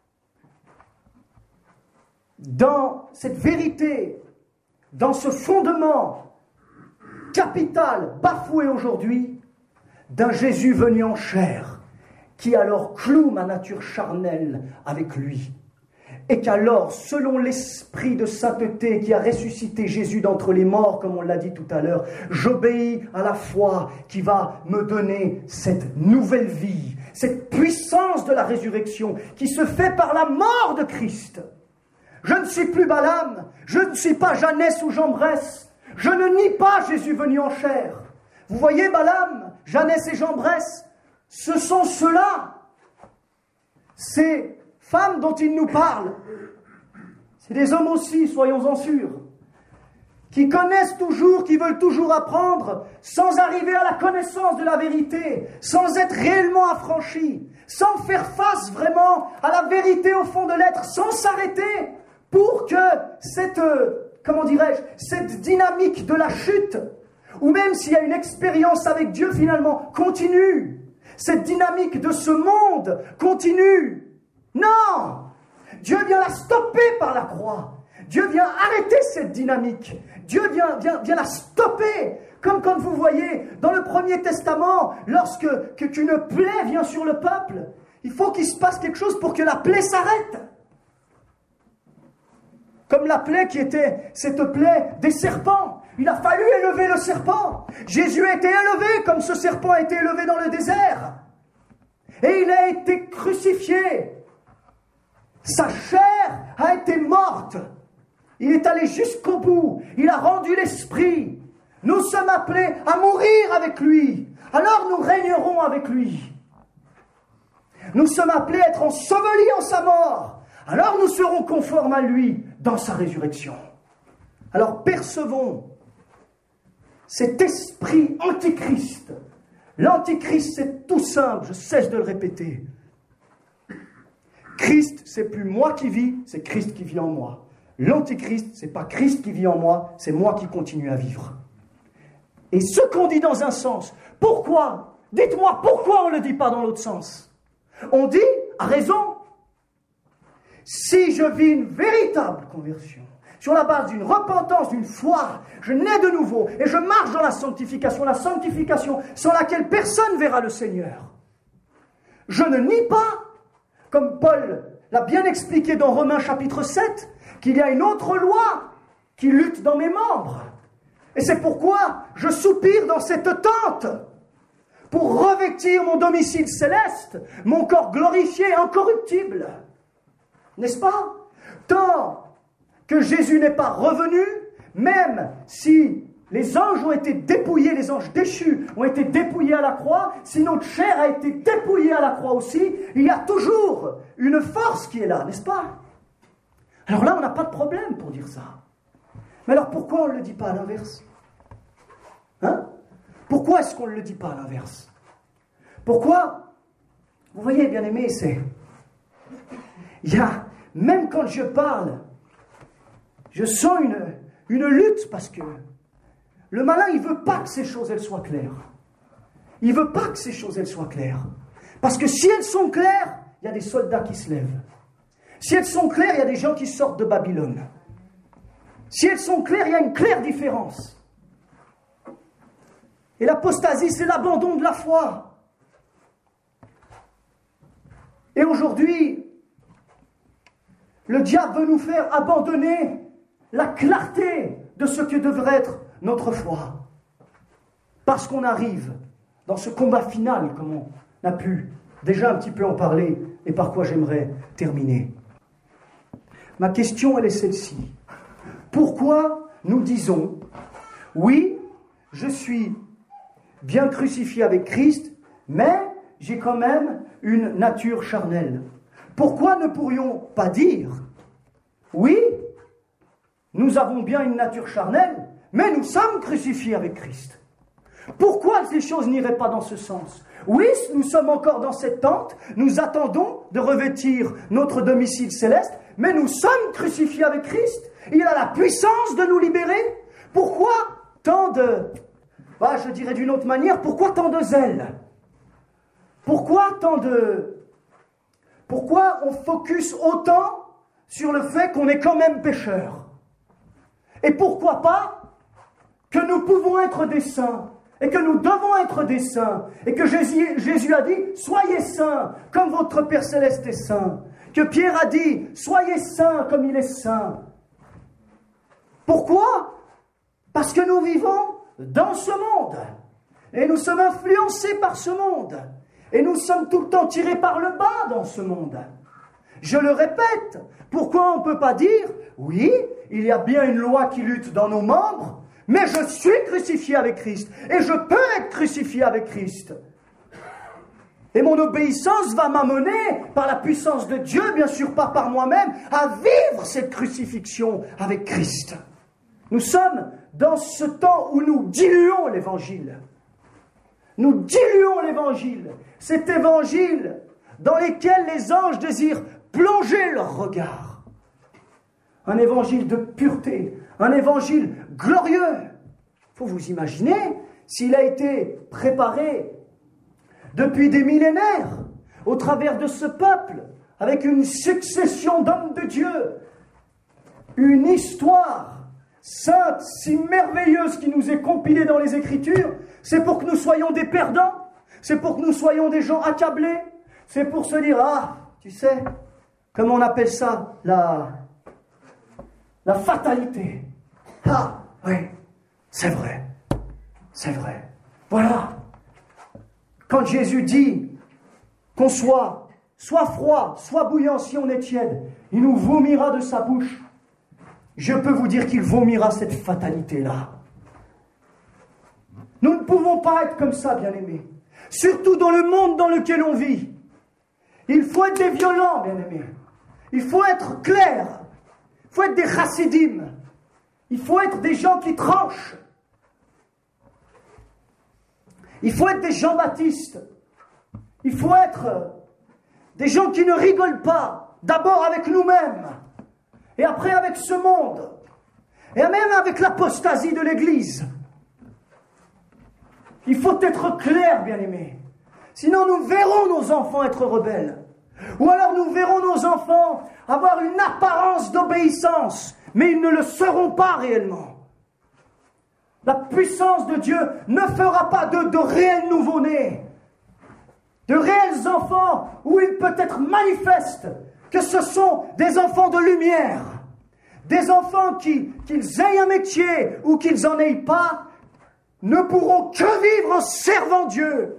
dans cette vérité, dans ce fondement capital bafoué aujourd'hui d'un Jésus venu en chair, qui alors cloue ma nature charnelle avec lui. Et qu'alors, selon l'esprit de sainteté qui a ressuscité Jésus d'entre les morts, comme on l'a dit tout à l'heure, j'obéis à la foi qui va me donner cette nouvelle vie, cette puissance de la résurrection qui se fait par la mort de Christ. Je ne suis plus Balaam, je ne suis pas Jeannès ou Jean-Bresse, je ne nie pas Jésus venu en chair. Vous voyez Balaam, Jeannès et Jean-Bresse, ce sont ceux-là, ces femmes dont il nous parle. C'est des hommes aussi, soyons-en sûrs, qui connaissent toujours, qui veulent toujours apprendre, sans arriver à la connaissance de la vérité, sans être réellement affranchis, sans faire face vraiment à la vérité au fond de l'être, sans s'arrêter pour que cette, cette dynamique de la chute, ou même s'il y a une expérience avec Dieu finalement, continue. Cette dynamique de ce monde continue. Non! Dieu vient la stopper par la croix. Dieu vient arrêter cette dynamique. Dieu vient la stopper. Comme quand vous voyez dans le Premier Testament, qu'une plaie vient sur le peuple, il faut qu'il se passe quelque chose pour que la plaie s'arrête. Comme la plaie qui était cette plaie des serpents. Il a fallu élever le serpent. Jésus a été élevé comme ce serpent a été élevé dans le désert. Et il a été crucifié. Sa chair a été morte. Il est allé jusqu'au bout. Il a rendu l'esprit. Nous sommes appelés à mourir avec lui. Alors nous régnerons avec lui. Nous sommes appelés à être ensevelis en sa mort. Alors nous serons conformes à lui dans sa résurrection. Alors percevons cet esprit antichrist. L'antichrist, c'est tout simple, je cesse de le répéter. Christ, c'est plus moi qui vis, c'est Christ qui vit en moi. L'antichrist, c'est pas Christ qui vit en moi, c'est moi qui continue à vivre. Et ce qu'on dit dans un sens, pourquoi? Dites-moi pourquoi on ne le dit pas dans l'autre sens. On dit, à raison, si je vis une véritable conversion, sur la base d'une repentance, d'une foi, je nais de nouveau et je marche dans la sanctification sans laquelle personne verra le Seigneur. Je ne nie pas, comme Paul l'a bien expliqué dans Romains chapitre 7, qu'il y a une autre loi qui lutte dans mes membres. Et c'est pourquoi je soupire dans cette tente pour revêtir mon domicile céleste, mon corps glorifié, incorruptible. N'est-ce pas? Tant que Jésus n'est pas revenu, même si les anges ont été dépouillés, les anges déchus ont été dépouillés à la croix, si notre chair a été dépouillée à la croix aussi, il y a toujours une force qui est là, n'est-ce pas? Alors là, on n'a pas de problème pour dire ça. Mais alors pourquoi on ne le dit pas à l'inverse? Hein? Pourquoi est-ce qu'on ne le dit pas à l'inverse? Pourquoi? Vous voyez, bien-aimés, même quand je parle, je sens une lutte parce que le malin, il ne veut pas que ces choses, elles soient claires. Il ne veut pas que ces choses, elles soient claires. Parce que si elles sont claires, il y a des soldats qui se lèvent. Si elles sont claires, il y a des gens qui sortent de Babylone. Si elles sont claires, il y a une claire différence. Et l'apostasie, c'est l'abandon de la foi. Et aujourd'hui, le diable veut nous faire abandonner la clarté de ce que devrait être notre foi. Parce qu'on arrive dans ce combat final, comme on a pu déjà un petit peu en parler, et par quoi j'aimerais terminer. Ma question, elle est celle-ci. Pourquoi nous disons, oui, je suis bien crucifié avec Christ, mais j'ai quand même une nature charnelle? Pourquoi ne pourrions pas dire, oui, nous avons bien une nature charnelle, mais nous sommes crucifiés avec Christ? Pourquoi ces choses n'iraient pas dans ce sens? Oui, nous sommes encore dans cette tente, nous attendons de revêtir notre domicile céleste, mais nous sommes crucifiés avec Christ. Il a la puissance de nous libérer. Pourquoi tant de... je dirais d'une autre manière, pourquoi tant de zèle? Pourquoi on focus autant sur le fait qu'on est quand même pécheur? Et pourquoi pas que nous pouvons être des saints et que nous devons être des saints, et que Jésus a dit, soyez saints, comme votre Père Céleste est saint, que Pierre a dit, soyez saints comme il est saint. Pourquoi? Parce que nous vivons dans ce monde, et nous sommes influencés par ce monde, et nous sommes tout le temps tirés par le bas dans ce monde. Je le répète, pourquoi on ne peut pas dire, oui, il y a bien une loi qui lutte dans nos membres, mais je suis crucifié avec Christ, et je peux être crucifié avec Christ. Et mon obéissance va m'amener, par la puissance de Dieu, bien sûr pas par moi-même, à vivre cette crucifixion avec Christ. Nous sommes dans ce temps où nous diluons l'Évangile. Nous diluons l'Évangile. Cet Évangile dans lequel les anges désirent plonger leur regard. Un Évangile de pureté, un Évangile glorieux. Il faut vous imaginer s'il a été préparé depuis des millénaires au travers de ce peuple, avec une succession d'hommes de Dieu, une histoire sainte, si merveilleuse qui nous est compilée dans les Écritures. C'est pour que nous soyons des perdants, c'est pour que nous soyons des gens accablés, c'est pour se dire, ah, tu sais, comment on appelle ça, la fatalité. Ah, oui, c'est vrai, c'est vrai. Voilà. Quand Jésus dit qu'on soit froid, soit bouillant si on est tiède, il nous vomira de sa bouche. Je peux vous dire qu'il vomira cette fatalité-là. Nous ne pouvons pas être comme ça, bien-aimés. Surtout dans le monde dans lequel on vit. Il faut être des violents, bien-aimés. Il faut être clair. Il faut être des chassidim. Il faut être des gens qui tranchent. Il faut être des Jean-Baptiste. Il faut être des gens qui ne rigolent pas. D'abord avec nous-mêmes. Et après avec ce monde. Et même avec l'apostasie de l'Église. Il faut être clair, bien-aimés. Sinon, nous verrons nos enfants être rebelles. Ou alors nous verrons nos enfants avoir une apparence d'obéissance, mais ils ne le seront pas réellement. La puissance de Dieu ne fera pas de réels nouveau-nés, de réels enfants où il peut être manifeste que ce sont des enfants de lumière, des enfants qu'ils aient un métier ou qu'ils n'en aient pas, ne pourront que vivre en servant Dieu.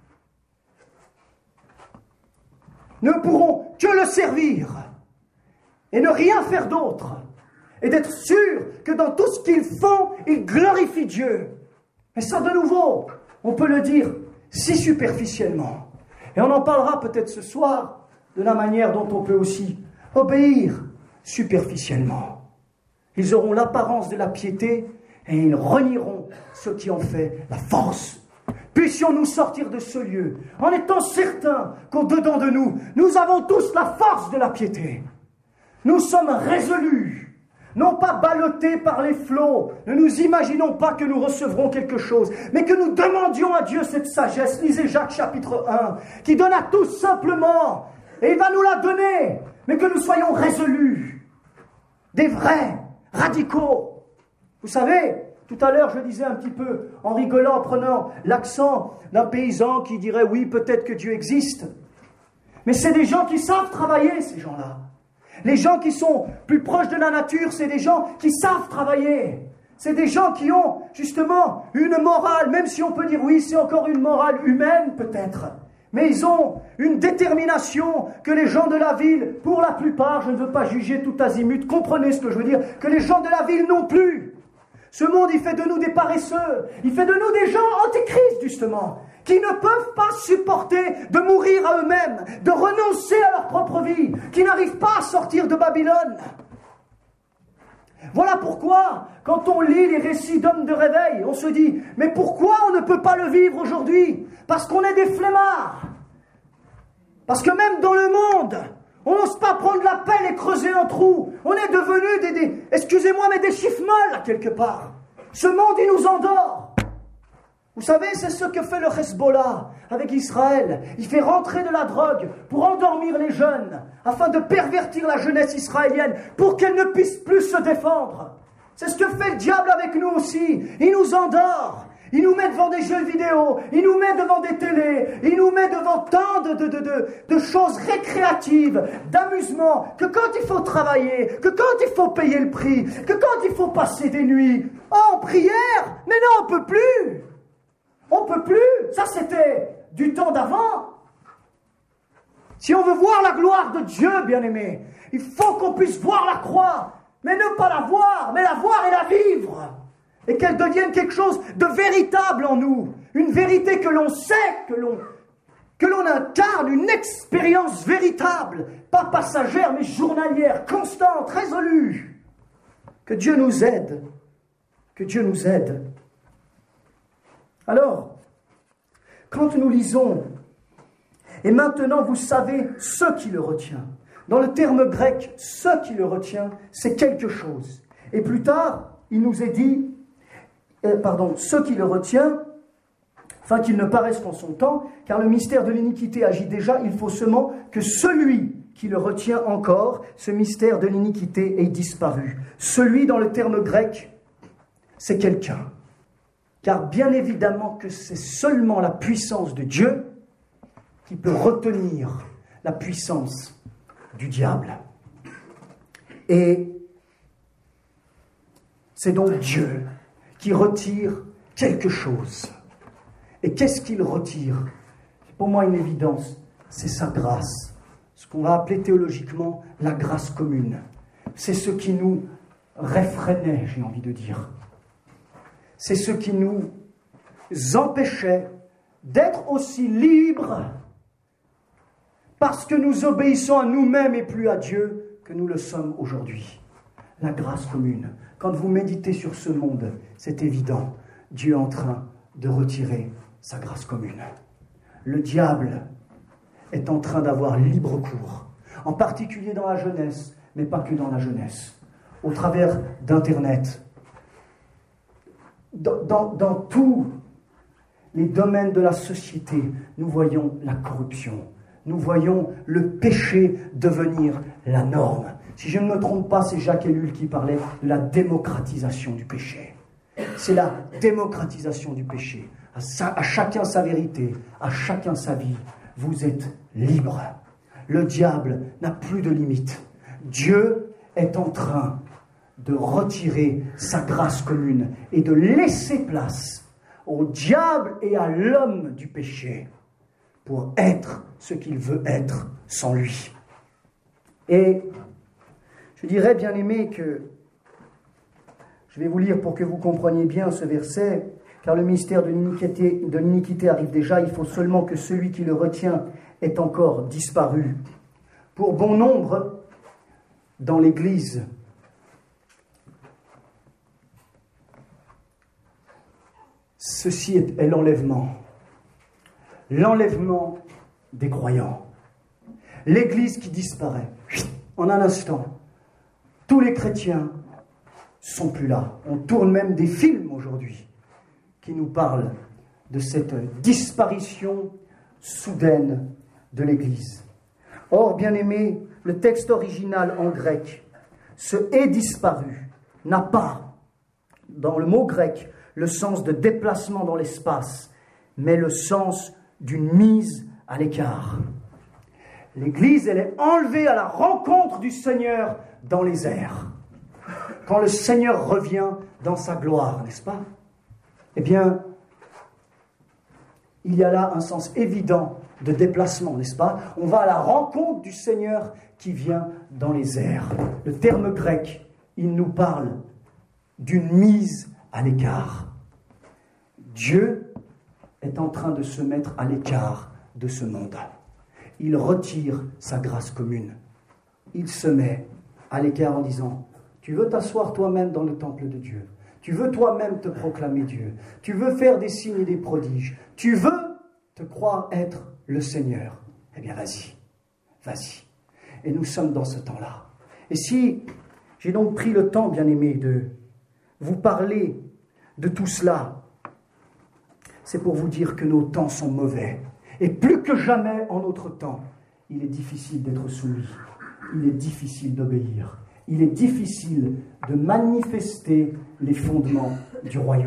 Ne pourront que le servir et ne rien faire d'autre. Et d'être sûr que dans tout ce qu'ils font, ils glorifient Dieu. Mais ça, de nouveau, on peut le dire si superficiellement. Et on en parlera peut-être ce soir de la manière dont on peut aussi obéir superficiellement. Ils auront l'apparence de la piété et ils renieront ceux qui ont fait la force. Puissions-nous sortir de ce lieu en étant certains qu'au-dedans de nous, nous avons tous la force de la piété. Nous sommes résolus. Non pas ballottés par les flots, ne nous imaginons pas que nous recevrons quelque chose, mais que nous demandions à Dieu cette sagesse. Lisez Jacques chapitre 1, qui donne à tous simplement, et il va nous la donner, mais que nous soyons résolus, des vrais, radicaux. Vous savez, tout à l'heure je disais un petit peu, en rigolant, en prenant l'accent d'un paysan qui dirait oui, peut-être que Dieu existe, mais c'est des gens qui savent travailler, ces gens-là. Les gens qui sont plus proches de la nature, c'est des gens qui savent travailler. C'est des gens qui ont justement une morale, même si on peut dire oui, c'est encore une morale humaine peut-être. Mais ils ont une détermination que les gens de la ville, pour la plupart, je ne veux pas juger tout azimut, comprenez ce que je veux dire, que les gens de la ville n'ont plus. Ce monde, il fait de nous des paresseux. Il fait de nous des gens antichrist, justement, qui ne peuvent pas supporter de mourir à eux-mêmes, de renoncer à leur propre vie, qui n'arrivent pas à sortir de Babylone. Voilà pourquoi, quand on lit les récits d'hommes de réveil, on se dit, mais pourquoi on ne peut pas le vivre aujourd'hui? Parce qu'on est des flemmards. Parce que même dans le monde, on n'ose pas prendre la pelle et creuser un trou. On est devenus excusez-moi, mais des chiffres-molles, quelque part. Ce monde, il nous endort. Vous savez, c'est ce que fait le Hezbollah avec Israël. Il fait rentrer de la drogue pour endormir les jeunes, afin de pervertir la jeunesse israélienne, pour qu'elle ne puisse plus se défendre. C'est ce que fait le diable avec nous aussi. Il nous endort. Il nous met devant des jeux vidéo, il nous met devant des télés, il nous met devant tant de choses récréatives, d'amusement, que quand il faut travailler, que quand il faut payer le prix, que quand il faut passer des nuits en prière, mais non, on peut plus. On peut plus. Ça, c'était du temps d'avant. Si on veut voir la gloire de Dieu, bien-aimés, il faut qu'on puisse voir la croix, mais ne pas la voir, mais la voir et la vivre. Et qu'elle devienne quelque chose de véritable en nous. Une vérité que l'on sait, que l'on incarne, une expérience véritable, pas passagère, mais journalière, constante, résolue. Que Dieu nous aide. Que Dieu nous aide. Alors, quand nous lisons, et maintenant vous savez ce qui le retient. Dans le terme grec, ce qui le retient, c'est quelque chose. Et plus tard, il nous est dit, ce qui le retient, afin qu'il ne paraisse qu'en son temps, car le mystère de l'iniquité agit déjà, il faut seulement que celui qui le retient encore, ce mystère de l'iniquité ait disparu. Celui, dans le terme grec, c'est quelqu'un. Car bien évidemment que c'est seulement la puissance de Dieu qui peut retenir la puissance du diable. Et c'est donc Dieu qui retire quelque chose. Et qu'est-ce qu'il retire? C'est pour moi une évidence, c'est sa grâce. Ce qu'on va appeler théologiquement la grâce commune. C'est ce qui nous réfrénait, j'ai envie de dire. C'est ce qui nous empêchait d'être aussi libres parce que nous obéissons à nous-mêmes et plus à Dieu que nous le sommes aujourd'hui. La grâce commune. Quand vous méditez sur ce monde, c'est évident, Dieu est en train de retirer sa grâce commune. Le diable est en train d'avoir libre cours, en particulier dans la jeunesse, mais pas que dans la jeunesse, au travers d'Internet. Dans tous les domaines de la société, nous voyons la corruption, nous voyons le péché devenir la norme. Si je ne me trompe pas, c'est Jacques Ellul qui parlait de la démocratisation du péché. C'est la démocratisation du péché. À chacun sa vérité, à chacun sa vie. Vous êtes libre. Le diable n'a plus de limite. Dieu est en train de retirer sa grâce commune et de laisser place au diable et à l'homme du péché pour être ce qu'il veut être sans lui. Et je dirais, bien aimé, que je vais vous lire pour que vous compreniez bien ce verset, car le mystère de l'iniquité arrive déjà, il faut seulement que celui qui le retient ait encore disparu. Pour bon nombre, dans l'Église, ceci est l'enlèvement. L'enlèvement des croyants. L'Église qui disparaît. En un instant, tous les chrétiens sont plus là. On tourne même des films aujourd'hui qui nous parlent de cette disparition soudaine de l'Église. Or, bien-aimés, le texte original en grec, ce « est disparu » n'a pas, dans le mot grec, le sens de déplacement dans l'espace, mais le sens d'une mise à l'écart. L'Église, elle est enlevée à la rencontre du Seigneur dans les airs. Quand le Seigneur revient dans sa gloire, n'est-ce pas? Eh bien, il y a là un sens évident de déplacement, n'est-ce pas? On va à la rencontre du Seigneur qui vient dans les airs. Le terme grec, il nous parle d'une mise à l'écart. Dieu est en train de se mettre à l'écart de ce monde. Il retire sa grâce commune. Il se met à l'écart en disant, tu veux t'asseoir toi-même dans le temple de Dieu. Tu veux toi-même te proclamer Dieu. Tu veux faire des signes et des prodiges. Tu veux te croire être le Seigneur. Eh bien, vas-y. Vas-y. Et nous sommes dans ce temps-là. Et si j'ai donc pris le temps, bien-aimés, de vous parler de tout cela, c'est pour vous dire que nos temps sont mauvais. Et plus que jamais en notre temps, il est difficile d'être soumis. Il est difficile d'obéir. Il est difficile de manifester les fondements du royaume.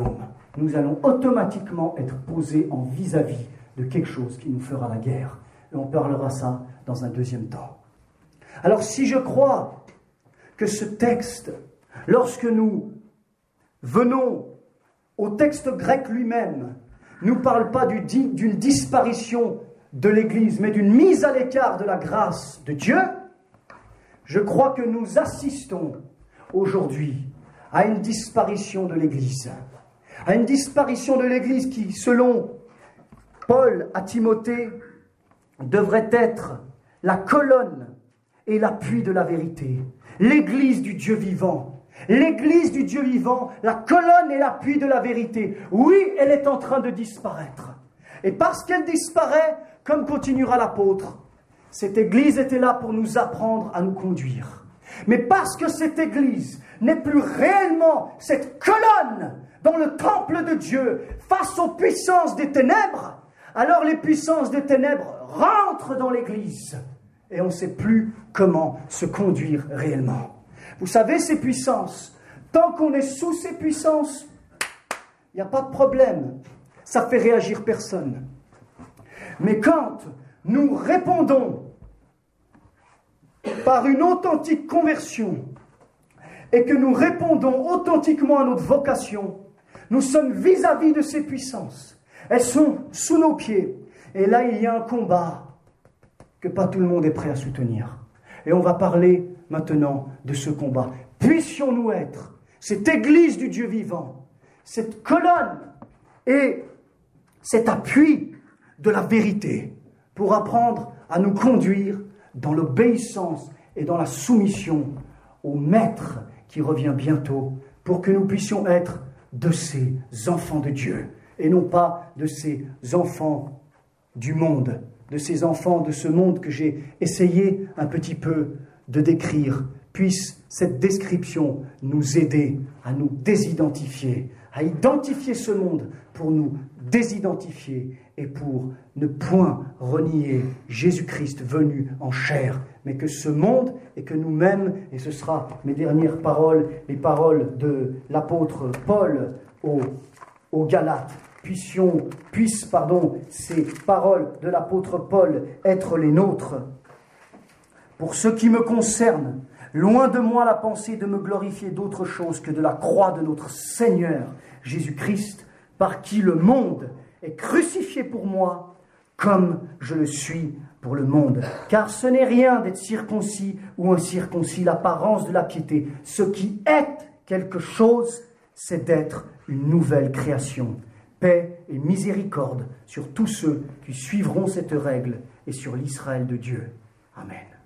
nous allons automatiquement être posés en vis-à-vis de quelque chose qui nous fera la guerre. Et on parlera ça dans un deuxième temps. Alors si je crois que ce texte, lorsque nous venons au texte grec lui-même, ne nous parle pas d'une disparition de l'Église, mais d'une mise à l'écart de la grâce de Dieu, je crois que nous assistons aujourd'hui à une disparition de l'Église. À une disparition de l'Église qui, selon Paul à Timothée, devrait être la colonne et l'appui de la vérité. L'Église du Dieu vivant. L'Église du Dieu vivant, la colonne et l'appui de la vérité. Oui, elle est en train de disparaître. Et parce qu'elle disparaît, comme continuera l'apôtre, cette Église était là pour nous apprendre à nous conduire. Mais parce que cette Église n'est plus réellement cette colonne dans le temple de Dieu face aux puissances des ténèbres, alors les puissances des ténèbres rentrent dans l'Église et on ne sait plus comment se conduire réellement. Vous savez, ces puissances, tant qu'on est sous ces puissances, il n'y a pas de problème. Ça fait réagir personne. Mais quand nous répondons par une authentique conversion et que nous répondons authentiquement à notre vocation, nous sommes vis-à-vis de ces puissances. Elles sont sous nos pieds. Et là, il y a un combat que pas tout le monde est prêt à soutenir. Et on va parler maintenant de ce combat. Puissions-nous être cette Église du Dieu vivant, cette colonne et cet appui de la vérité pour apprendre à nous conduire dans l'obéissance et dans la soumission au Maître qui revient bientôt, pour que nous puissions être de ces enfants de Dieu et non pas de ces enfants du monde, de ces enfants de ce monde que j'ai essayé un petit peu de décrire. Puisse cette description nous aider à nous désidentifier, à identifier ce monde pour nous désidentifier et pour ne point renier Jésus-Christ venu en chair, mais que ce monde et que nous-mêmes, et ce sera mes dernières paroles, les paroles de l'apôtre Paul aux Galates, puissent ces paroles de l'apôtre Paul être les nôtres. Pour ce qui me concerne, loin de moi la pensée de me glorifier d'autre chose que de la croix de notre Seigneur Jésus-Christ, par qui le monde est crucifié pour moi, comme je le suis pour le monde. Car ce n'est rien d'être circoncis ou incirconcis, l'apparence de la piété. Ce qui est quelque chose, c'est d'être une nouvelle création. Paix et miséricorde sur tous ceux qui suivront cette règle et sur l'Israël de Dieu. Amen.